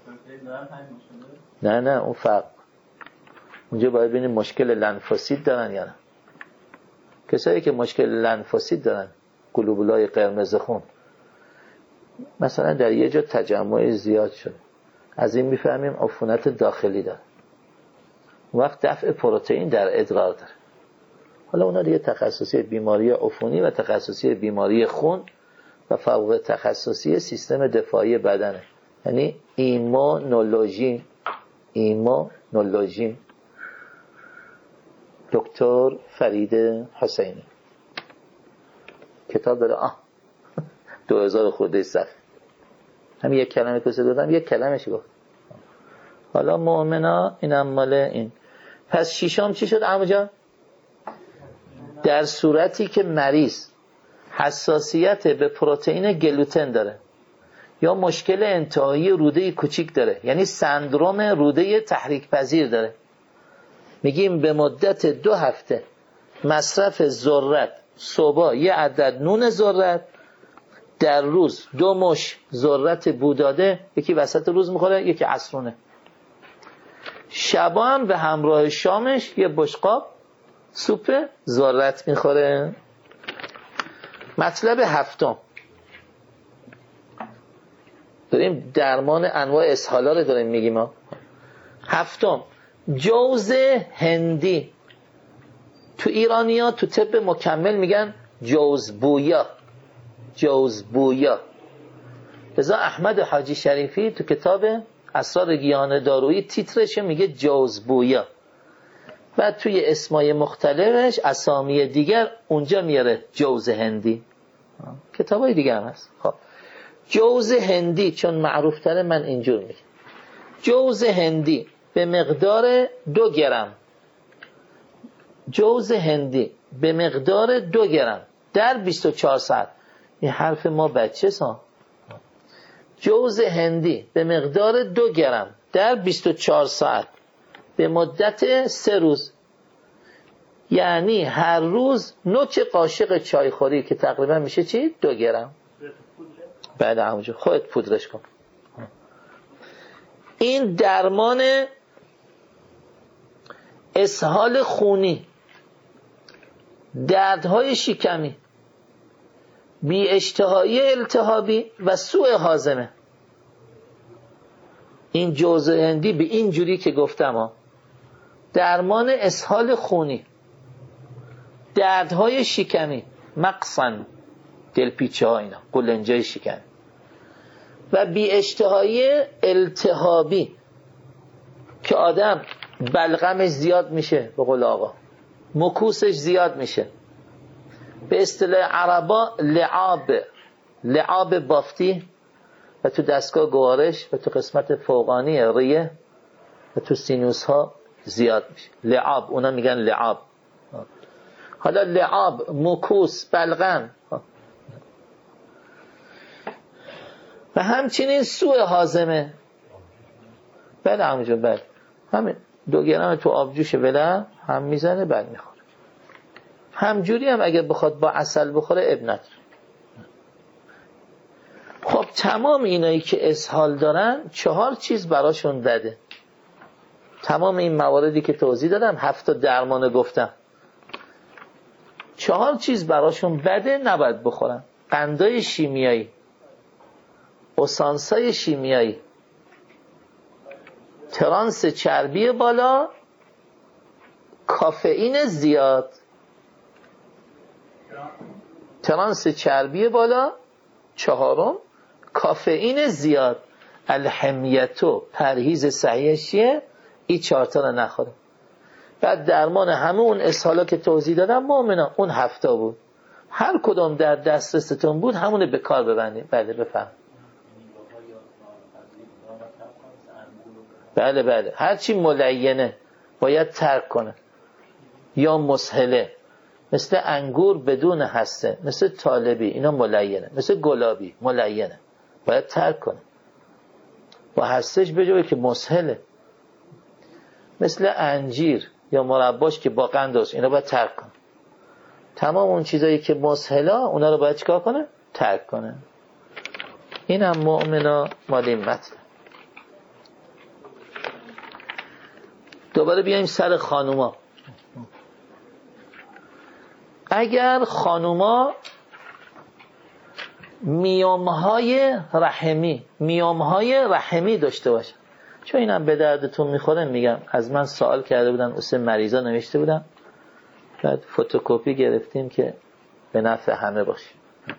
نه اون فرق. اونجا باید ببینیم مشکل لنفاسید دارن یا نه. کسایی که مشکل لنفاسید دارن، گلوبولای قرمز خون، مثلا در یه جا تجمع زیاد شده، از این میفهمیم عفونت داخلی داره، وقت دفع پروتئین در ادرار داره. حالا اونا دیگه تخصصی بیماری عفونی و تخصصی بیماری خون و فوق تخصصی سیستم دفاعی بدنه، یعنی ایمونولوژی. دکتر فرید حسینی کتاب داره 2000 خورده صفحه، همین یک کلمه که دادم یک کلمه‌ش گفت. حالا مؤمنا اینم مال این. پس شیشم چی شد عمو جان؟ در صورتی که مریض حساسیت به پروتئین گلوتن داره یا مشکل انتهایی روده کوچیک داره، یعنی سندروم روده تحریک پذیر داره، میگیم به مدت 2 هفته مصرف ذرت، صبح یه عدد نون ذرت، در روز 2 مش ذرت بوداده، یکی وسط روز میخوره یکی عصرونه، شبا هم به همراه شامش یه بشقاب سوپ ذرت میخوره. مطلب هفتم، داریم درمان انواع اسهالا رو داریم میگیم ما. هفتم، جوز هندی. تو ایرانیا تو طب مکمل میگن جوزبویا. لذا احمد حاجی شریفی تو کتاب اسرار گیاهان دارویی تیترش میگه جوزبویا، و توی اسمای مختلفش اسامی دیگر اونجا میاره جوز هندی. کتابای دیگه هم هست. خب جوز هندی چون معروف تره من اینجور میگم. جوز هندی به مقدار 2 گرم، جوز هندی به مقدار 2 گرم در 24 ساعت. این حرف ما بچه سا. جوز هندی به مقدار 2 گرم در 24 ساعت به مدت 3 روز، یعنی هر روز نوچ قاشق چایخوری که تقریبا میشه چی؟ 2 گرم. بعد همونجا خودت پودرش کن. این درمان اسهال خونی، دردهای شکمی، بی اشتهایی التهابی و سوء هاضمه. این جوز هندی به این جوری که گفتم درمان اسهال خونی، دردهای شکمی، مقصن دلپیچه ها، اینا قولنجای شکمی، و بی اشتهایی التهابی که آدم بلغمش زیاد میشه، به قول آقا مکوسش زیاد میشه، به اصطلاح عربا لعاب بافتی و تو دستگاه گوارش و تو قسمت فوقانی ریه و تو سینوس ها زیاد میشه. لعاب، اونا میگن لعاب. حالا لعاب، مکوس، بلغم و همچنین سوء هاضمه. بله همونجور، بله همین 2 گرم تو آبجوش بله هم میزنه بله میخوره. همجوری هم اگه بخواد با عسل بخوره اب نداره. خب تمام اینایی که اسهال دارن 4 چیز براشون بده. تمام این مواردی که توضیح دادم 7 درمان گفتم، 4 چیز براشون بده نباید بخورن. قندای شیمیایی، اسانسای شیمیایی، ترانس چربی بالا، کافئین زیاد. ترانس چربی بالا، 4م کافئین زیاد. الحمیتو، پرهیز صحیحش چیه؟ این 4 تا رو نخوره. بعد درمان همه اون اسهالا که توضیح دادم مؤمنا اون 7 بود. هر کدوم در دسترستون بود همونه به کار ببندید. بله بفهم. بله هرچی ملینه باید ترک کنه، یا مسهله مثل انگور بدون هسته، مثل طالبی اینا ملینه، مثل گلابی ملینه. باید ترک کنه. با هستش بجوه که مسهله، مثل انجیر یا مرباش که با قند است، اینا باید ترک کنه. تمام اون چیزایی که مسهلا اونا رو باید چیکار کنه؟ ترک کنه. این هم مؤمنا مال این مطلب. دوباره بیایم سر خانوما. اگر خانوما میومهای رحمی داشته باشن، چون اینم به دردتون میخوره، میگم از من سوال کرده بودن، اسم مریضا نوشته بودن، بعد فتوکپی گرفتیم که به نفع همه باشه.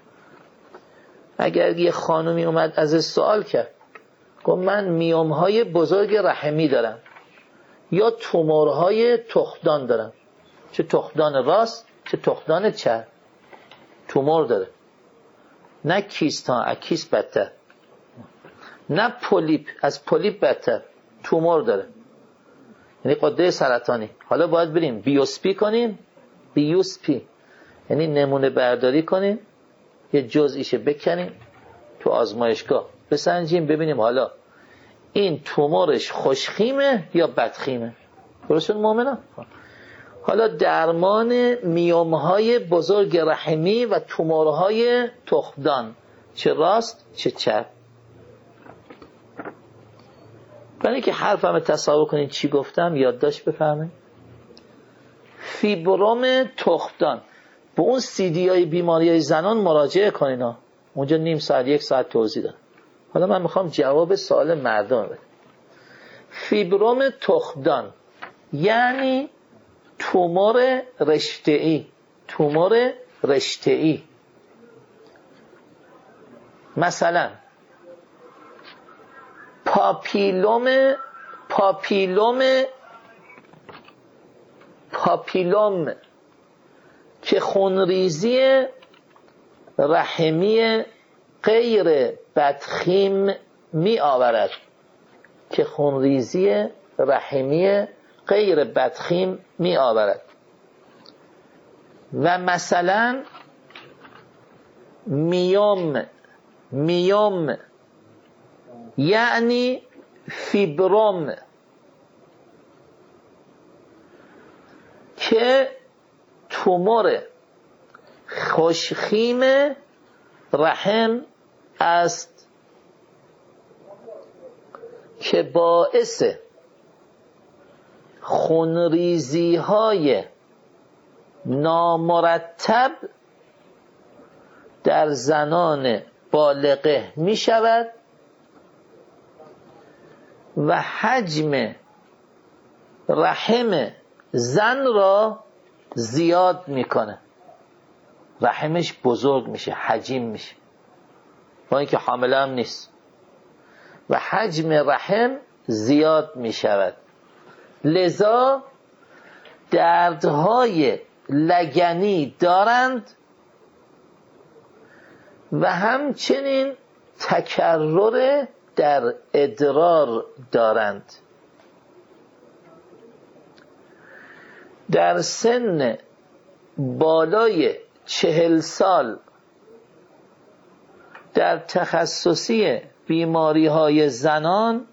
اگر یه خانومی اومد از سوال کرد، گفت من میومهای بزرگ رحمی دارم یا تومورهای تخمدان دارم، چه تخمدان راست چه تخمدان چپ، تومور داره، نه کیست ها، از کیست بدتر، نه پولیپ، از پولیپ بدتر، تومور داره، یعنی غده سرطانی. حالا باید بریم بیوسپی کنیم، بیوسپی یعنی نمونه برداری کنیم، یه جزئیشه بکنیم تو آزمایشگاه بسنجیم، ببینیم حالا این تومورش خوشخیمه یا بدخیمه. درستون مؤمنان؟ حالا درمان میومهای بزرگ رحمی و تومورهای تخمدان، چه راست چه چپ. برای که حرفم تصور کنید چی گفتم، یادداشت بفرمایید. فیبروم تخمدان، به اون CD های بیماری های زنان مراجعه کنین، اونجا نیم ساعت یک ساعت توضیح دادم. حالا من میخوام جواب سوال مردم بدم. فیبروم تخمدان یعنی تومور رشته‌ای، تومور رشته‌ای. مثلا پاپیلوم که خونریزی رحمی غیر بدخیم می آورد، که خونریزی رحمی غیر بدخیم می آورد. و مثلا میوم یعنی فیبروم که تومور خوشخیم رحم است که باعث خونریزی های نامرتب در زنان بالغه می شود و حجم رحم زن را زیاد میکنه، رحمش بزرگ میشه، حجیم میشه، با اینکه حامله هم نیست، و حجم رحم زیاد میشود. لذا دردهای لگنی دارند و همچنین تکرر در ادرار دارند. در سن بالای 40 سال در تخصصی بیماری‌های زنان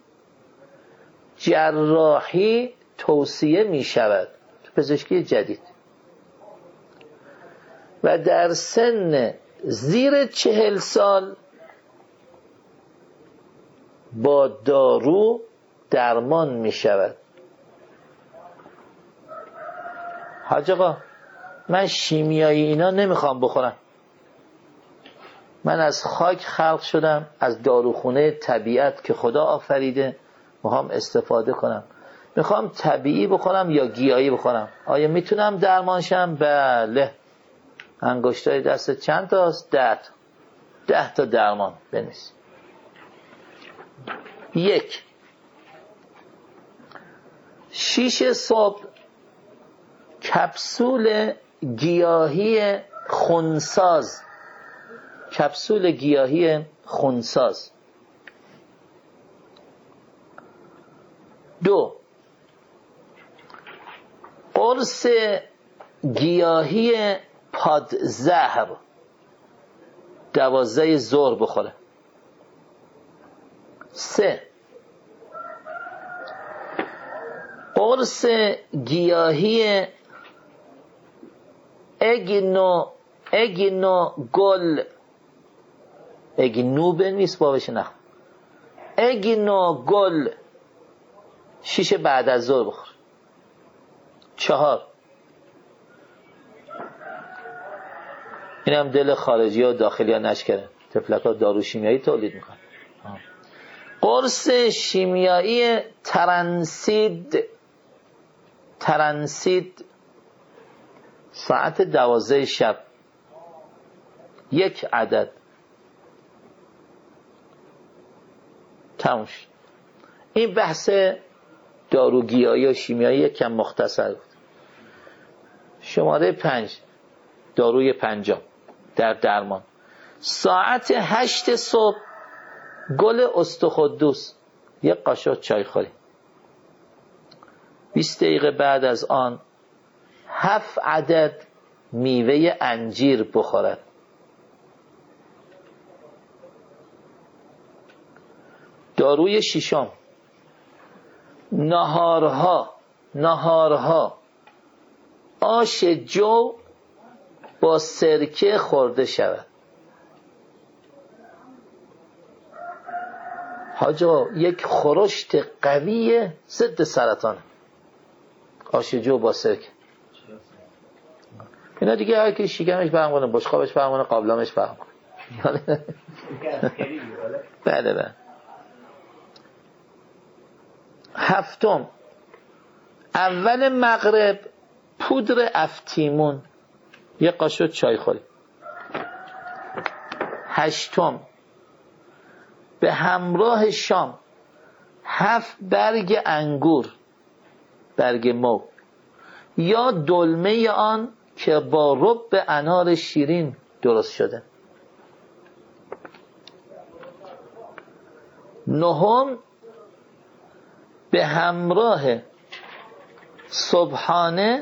جراحی توصیه می شود، تو پزشکی جدید. و در سن زیر 40 سال با دارو درمان می شود. حاج آقا من شیمیایی اینا نمیخوام بخورم، من از خاک خلق شدم، از داروخونه طبیعت که خدا آفریده میخوام استفاده کنم، میخوام طبیعی بخورم یا گیاهی بخورم، آیا میتونم درمان شم؟ بله. انگشتای دست چند تاست؟ 10 تا درمان بنویس. 1 6 صبح کپسول گیاهی خونساز، کپسول گیاهی خونساز. 2 قرص گیاهی پادزهر 12 ظهر بخوره. 3 قرص گیاهی اگنو گل، اگنو بنویس بابش نخون، اگنو گل 6 بعد از ظهر بخور. 4 اینم دل خارجی ها و داخلی ها نشکره، تفلک ها دارو شیمیایی تولید میکنن. قرص شیمیایی ترنسید ساعت 12 شب 1 عدد. تموم شد. این بحث داروگیایی و شیمیایی یک کم مختصر بود. شماره 5 داروی 5 در درمان. ساعت 8 صبح گل استخدوس 1 قاشق چای خوری. 20 دقیقه بعد از آن 7 عدد میوه انجیر بخورد. داروی 6 نهارها آش جو با سرکه خورده شود. حاجا یک خورشت قوی ضد سرطان، آش جو با سرکه. اینا دیگه هر کی شکمش برم کنه، بشقابش برم کنه، قابلمش برم کنه. بله. 7 اول مغرب پودر افتیمون 1 قاشق چای خوری. 8 به همراه شام 7 برگ انگور، برگ مو یا دلمه آن که با رب انار شیرین درست شده. 9 به همراه صبحانه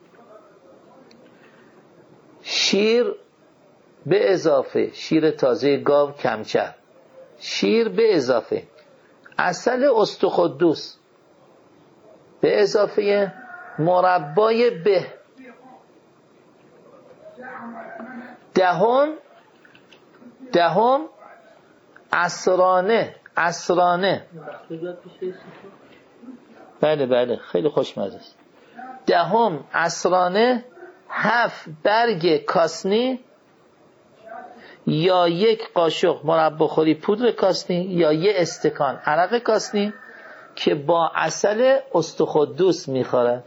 شیر به اضافه شیر تازه گاو کمچر، شیر به اضافه عسل استخدوس به اضافه مربای به. 10 عصرانه بله خیلی خوشمزه است. 10 عصرانه 7 برگ کاسنی یا 1 قاشق مربا خوری پودر کاسنی یا 1 استکان عرق کاسنی که با عسل استخدوس میخورد.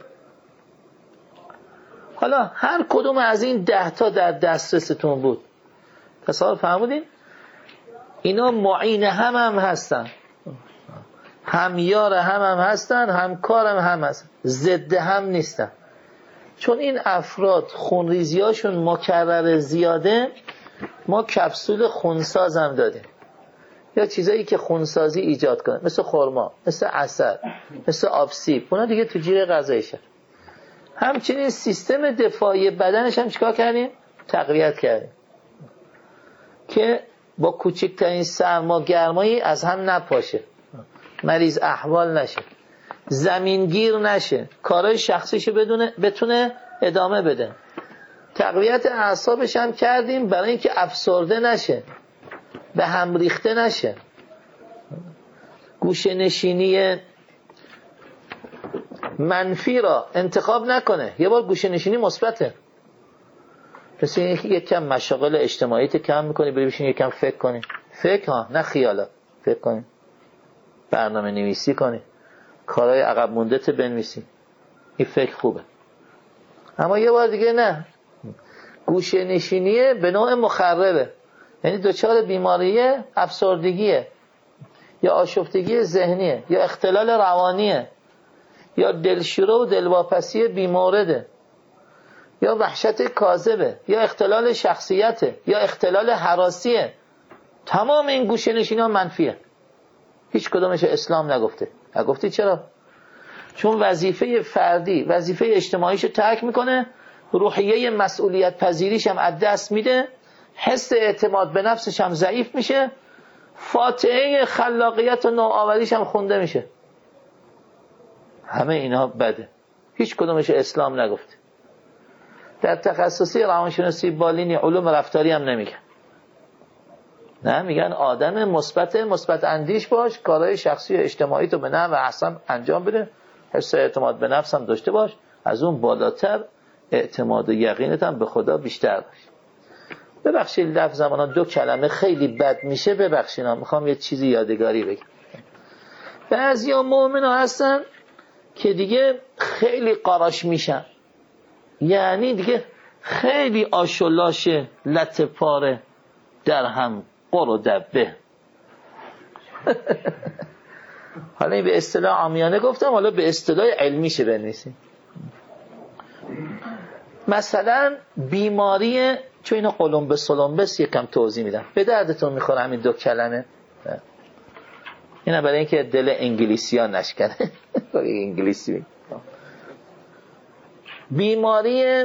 حالا هر کدوم از این 10 تا در دسترستون بود، تصور فرمودین؟ اینا معین هم هستن، همیار هم هستن، همکار هم هستن، ضد هم نیستن. چون این افراد خونریزیاشون مکرر زیاده، ما کپسول خونساز هم دادیم یا چیزایی که خونسازی ایجاد کنه، مثل خرما، مثل عسل، مثل آبسیب، اونا دیگه تو جیره غذاییشه. همچنین سیستم دفاعی بدنش هم چیکار کردیم؟ تقویت کردیم که با کوچکترین سرما گرمایی از هم نپاشه، مریض احوال نشه، زمینگیر نشه، کارهای شخصیشو بتونه ادامه بده. تقویت اعصابش هم کردیم برای اینکه افسرده نشه، به هم ریخته نشه، گوشه نشینی منفی را انتخاب نکنه. یه بار گوشه نشینی مثبته، پس یک کم مشاغل اجتماعی کم میکنی، بری بشین یکم فکر کنی، فکر نه خیالات، فکر کنی، برنامه نویسی کنی، کارهای عقب مونده بنویسی، این فکر خوبه. اما یه بار دیگه نه، گوشه نشینیه به نوع مخربه، یعنی دچار بیماری افسردگیه یا آشفتگی ذهنیه یا اختلال روانیه یا دلشوره و دلواپسی بیمورده یا وحشت کاذبه یا اختلال شخصیته یا اختلال هراسیه. تمام این گوشه نشینی ها منفیه، هیچ کدومش اسلام نگفتی. چرا؟ چون وظیفه فردی، وظیفه اجتماعیشو ترک میکنه، روحیه مسئولیت پذیریش هم از دست میده، حس اعتماد به نفسش هم ضعیف میشه، فاتحه خلاقیت و نوآوریش هم خونده میشه. همه اینها بده، هیچ کدومش اسلام نگفته. در تخصصی روانشناسی بالینی علوم رفتاری هم نمیگن، نه میگن آدم مثبت اندیش باش، کارهای شخصی و اجتماعی تو به نحو احسن انجام بده، حس اعتماد به نفس هم داشته باش، از اون بالاتر اعتماد و یقینت هم به خدا بیشتر باش. ببخشید لفظم انا 2 کلمه خیلی بد میشه، ببخشید میخوام یه چیزی یادگاری بگم. بعضیا مؤمنا هستن که دیگه خیلی قاراش میشن، یعنی دیگه خیلی آشولاشه، لطه پاره، در هم قر و دبه. حالا این به اصطلاح عامیانه گفتم، حالا به اصطلاح علمیشه بنویسیم. مثلا بیماری، چون اینا قلمبه سلمبس یکم توضیح میدم، به دردتون میخوره همین 2 کلمه. اینا برای اینکه دل انگلیسی ها نشکنه. انگلیسی بیماری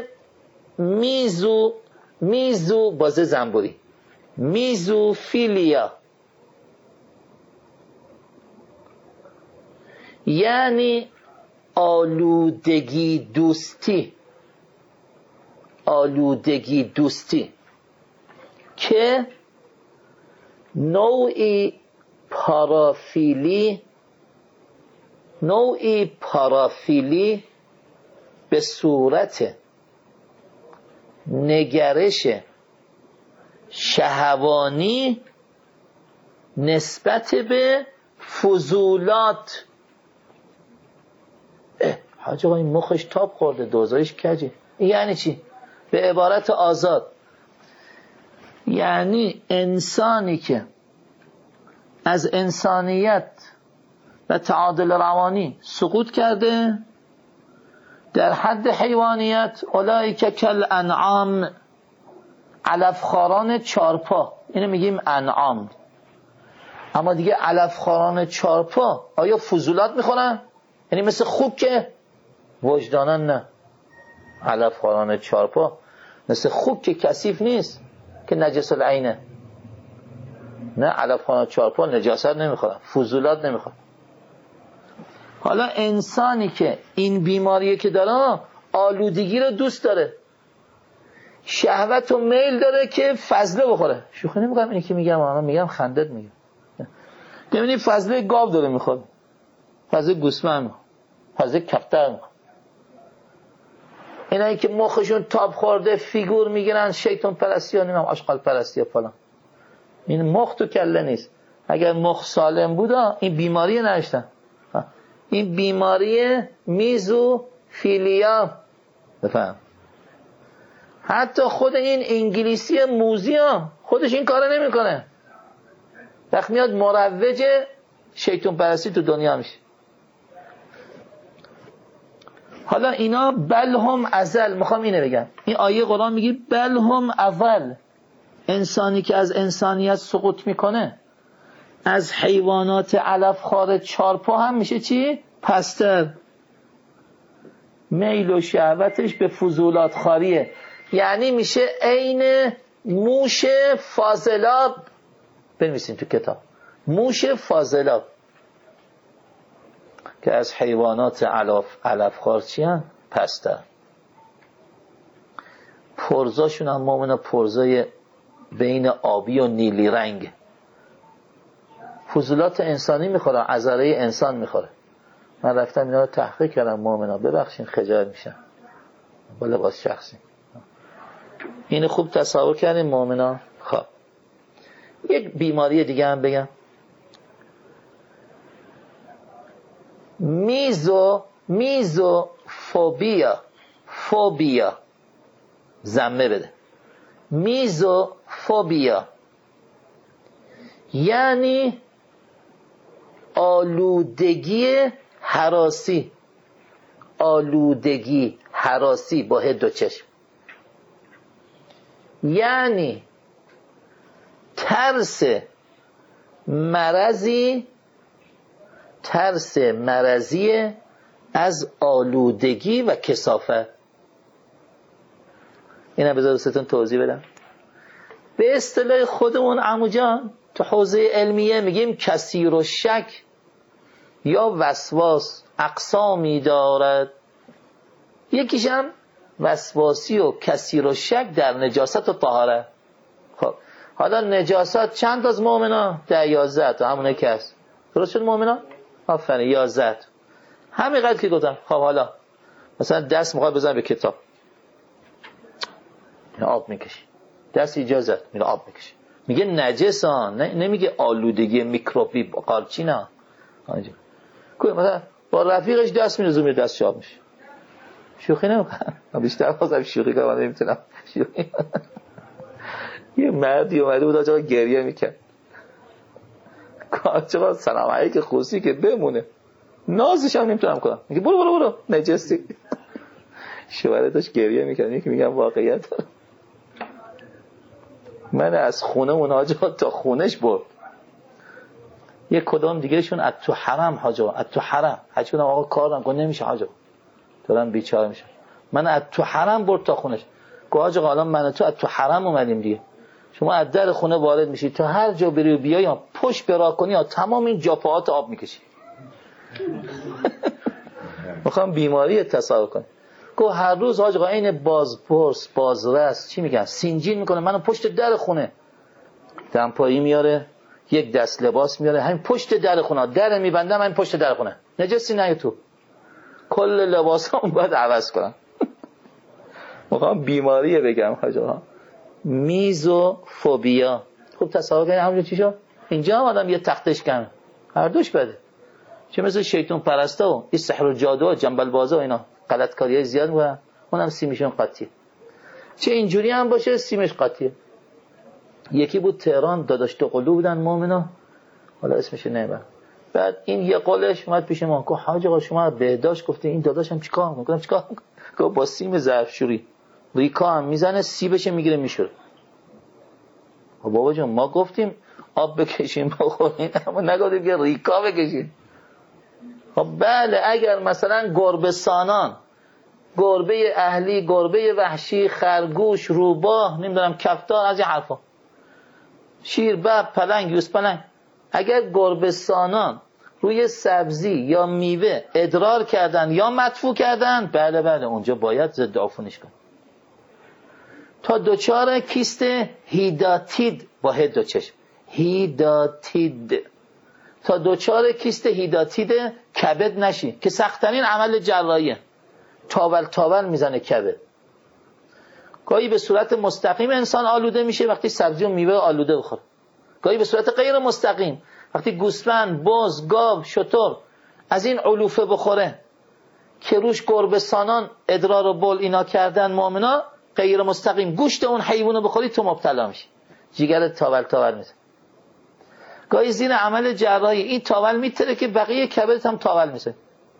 میزو بازه زنبوری، میزوفیلیا، یعنی آلودگی دوستی که نوعی پارافیلی به صورت نگرش شهوانی نسبت به فضولات. حاج آقا این مخش تاب خورده، دوزایش کجه. یعنی چی؟ به عبارت آزاد، یعنی انسانی که از انسانیت و تعادل روانی سقوط کرده، در حد حیوانیت، اولئک کالانعام، علفخواران 4 پا، اینو میگیم انعام. اما دیگه علفخواران 4 پا آیا فضولات میخورن؟ یعنی مثل خوک که وجدانا نه. علفخواران 4 پا مثل خوک که کثیف نیست که نجس العینه، نه، علفخواران 4 پا نجاست نمیخورن، فضولات نمیخورن. حالا انسانی که این بیماریه که داره، آلودگی رو دوست داره، شهوت و میل داره که فضله بخوره. شوخی نمیکنم اینی که میگم، اما میگم خندت میگم. ببینید فضله گاو داره میخوره، فضله گوسفند، فضله کفتر. اینایی که مخشون تاب خورده فیگور میگیرن، شیطان پرستی ها، نمیم اشغال پرستی ها فلان. این مخ تو کله نیست. اگر مخ سالم بودا این بیماری نداشتن. این بیماری میزوفیلیا، بفهم. حتی خود این انگلیسی موزی ها خودش این کار نمیکنه، وقت میاد مروج شیطان پرستی تو دنیا میشه. حالا اینا بلهم ازل، میخوام اینه بگم، این آیه قرآن میگه بلهم اول، انسانی که از انسانیت سقوط میکنه از حیوانات علفخوار 4 پا هم میشه چی؟ پستر. میل و شهوتش به فضولات خواریه، یعنی میشه عین موش فاضلاب. بنویسین تو کتاب، موش فاضلاب که از حیوانات علفخوار چی هم؟ پستر. پرزاشون هم مومن پرزای بین آبی و نیلی رنگ، فضولات انسانی میخوره، عذره انسان میخوره. من رفتم اینا رو تحقیق کردم مومنا، ببخشین خجالت میشم با لباس شخصی. اینو خوب تصور کردیم مومنا. خب یک بیماری دیگه هم بگم، فوبیا، ضمه بده، میزوفوبیا، یعنی آلودگی هراسی با هد و چشم، یعنی ترس مرضی از آلودگی و کثافت. اینم بذار ستون توضیح بدم. به اصطلاح خودمون عمو جان تو حوزه علمیه میگیم کثیر و شک یا وسواس اقسامی دارد. یکیش هم وسواسی و کثیر و شک در نجاست و طهارت. خب حالا نجاست چند تا از مؤمنا؟ 11 تا، همونه که هست. درست شد مؤمنا؟ آفرین 11 تا. همین قدر که گفتم. خب حالا مثلا دست میخواد بزنه به کتاب، آب میکشی. دست اجازت میره آب میکشی. میگه نجسان، نمیگه آلودگی میکروبی قارچی. نه مثلا با رفیقش دست میره زمین دست آب میشه. شوخی نمیکنم، بیشتر بازم شوخی کنم، من نمیتونم شوخی. یه مردی اومده بود آقا گریه میکرد. آقا سلام علیک خوسی که بمونه، نازش هم نمیتونم کنم. میگه برو نجسی. شوهر داشت گریه میکرد. یکی میگم واقعیت من از خونه اون آجا تا خونش برد. یک کدام دیگهشون از تو حرم حاجا، از تو حرم حج کنم آقا کار دارم، گفت نمیشه حاجا دارم بیچاره میشم. من از تو حرم برد تا خونش. گفت آجا الان من تو از تو حرم اومدیم دیگه، شما از در خونه وارد میشی تا هر جا بری و بیای یا پشت برا کنی یا تمام این جاپاهات آب میکشی. میخوام بیماری تصور کنی. گفت هر روز آجا این بازپرس بازرس چی میگن سینجین میکنه منو پشت در خونه، دمپایی میاره، یک دست لباس میاره، همین پشت در خونه در میبندم، همین پشت در خونه نجسی نه تو، کل لباسام باید عوض کنم. میخوام بیماریه بگم حاجا، میزوفوبیا. خوب تصور کنید همونجا چی شد؟ اینجا هم آدم یه تختش کمه، هر دوش بده. چه مثل شیطان پرستا و این سحر و جادو و جنبل بازا و اینا غلط کاریای زیاد میکنن، اونم سیمشون قطعیه. چه اینجوری هم باشه سیمش قطعیه. یکی بود تهران، داداش تو قلو بودن مؤمنا، حالا اسمش نمیبرم. بعد این یه قولش اومد پیش ما، گفت حاج آقا شما بهداشت گفته این داداشم چیکار میکنه؟ گفتم چیکار میکنه؟ گفت با سیم ظرفشویی ریکا هم میزنه، سیبش میگیره میشوره. بابا جون ما گفتیم آب بکشیم بخورین، اما نگفتیم که ریکا بکشین. خب بله اگر مثلا گربه سانان، گربه اهلی، گربه وحشی، خرگوش، روباه، نمیدونم کفتار، از این حرفا، شیر، بب، پلنگ، یوز پلنگ، اگر گربه سانان روی سبزی یا میوه ادرار کردن یا مدفوع کردن، بله اونجا باید ضد عفونیش کن. تا دوچار کیست هیداتید با هد و چشم، هیداتید، تا دوچار کیست هیداتید کبد نشی که سخت‌ترین عمل جراحیه، تاول میزنه کبد. گاهی به صورت مستقیم انسان آلوده میشه وقتی سبزی و میوه آلوده بخوره، گاهی به صورت غیر مستقیم وقتی گوسفند، بز، گاو، شتر از این علوفه بخوره که روش گربه سانان ادرار و بول اینا کردن، مؤمنا غیر مستقیم گوشت اون حیوانو بخوری تو مبتلا میشی، جیگرت تاول میزنه. گاهی زیر عمل جراحی این تاول میتره که بقیه کبدت هم تاول میزنه،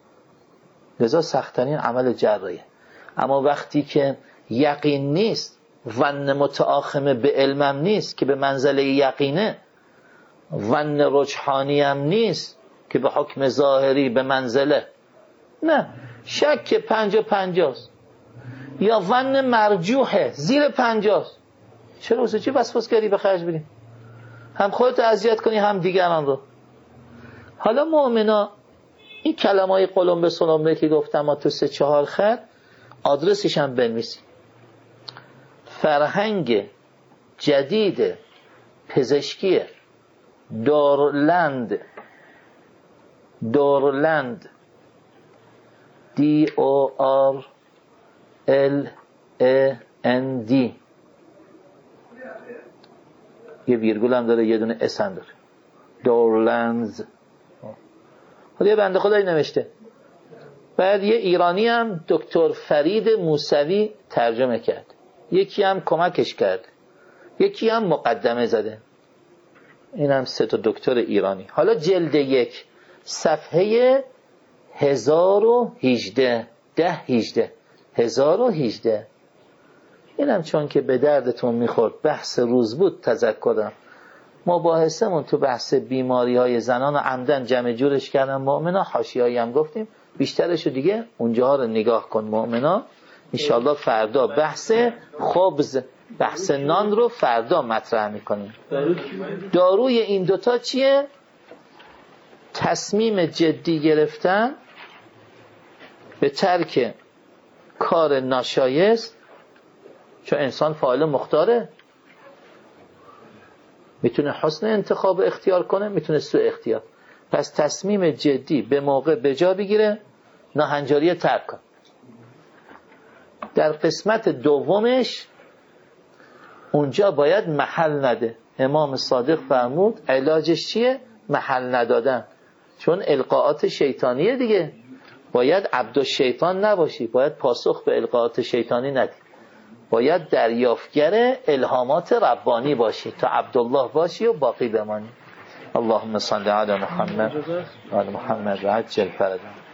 لذا سخت‌ترین عمل جراحی. اما وقتی که یقین نیست، ظن متآخمه به علمم نیست که به منزله یقینه، ظن رجحانی هم نیست که به حکم ظاهری به منزله، نه، شک 50-50 یا ظن مرجوحه زیر 50. چرا واسه چی وسواسگری به خرج بدی؟ هم خودت اذیت کنی هم دیگران رو. حالا مؤمنا این کلمای قلم به سلمبه که گفتم تو 3-4 خط آدرسش هم بنویسی. فرهنگ جدید پزشکی دورلند DORLAND، یه ویرگول هم داره، یه دونه اس هم داره، دورلندز. حالا یه بنده خدایی نوشته، بعد یه ایرانی هم دکتر فرید موسوی ترجمه کرد، یکی هم کمکش کرد، یکی هم مقدمه زده، این هم 3 تا دکتر ایرانی. حالا جلد 1 صفحه 1018 1018 اینم چون که به دردتون میخورد بحث روز بود تذکرم، مباحثمون تو بحث بیماری های زنان و عمدن جمع جورش کردم مؤمنا، حاشیه‌ای هم گفتیم، بیشترشو دیگه اونجاها رو نگاه کن مؤمنا. انشالله فردا بحث خبز بحث نان رو فردا مطرح میکنیم. داروی این دوتا چیه؟ تصمیم جدی گرفتن به ترک کار ناشایست، چون انسان فاعل مختاره، میتونه حسن انتخاب اختیار کنه، میتونه سوء اختیار. پس تصمیم جدی به موقع به جا بگیره، ناهنجاری ترک کن. در قسمت دومش اونجا باید محل نده. امام صادق فرمود علاجش چیه؟ محل ندادن. چون القاءات شیطانیه دیگه، باید عبد الشیطان نباشی، باید پاسخ به القاءات شیطانی ندی، باید دریافتگر الهامات ربانی باشی تا عبدالله باشی و باقی بمانی. اللهم صل علی محمد و علی محمد و عجل فرجهم.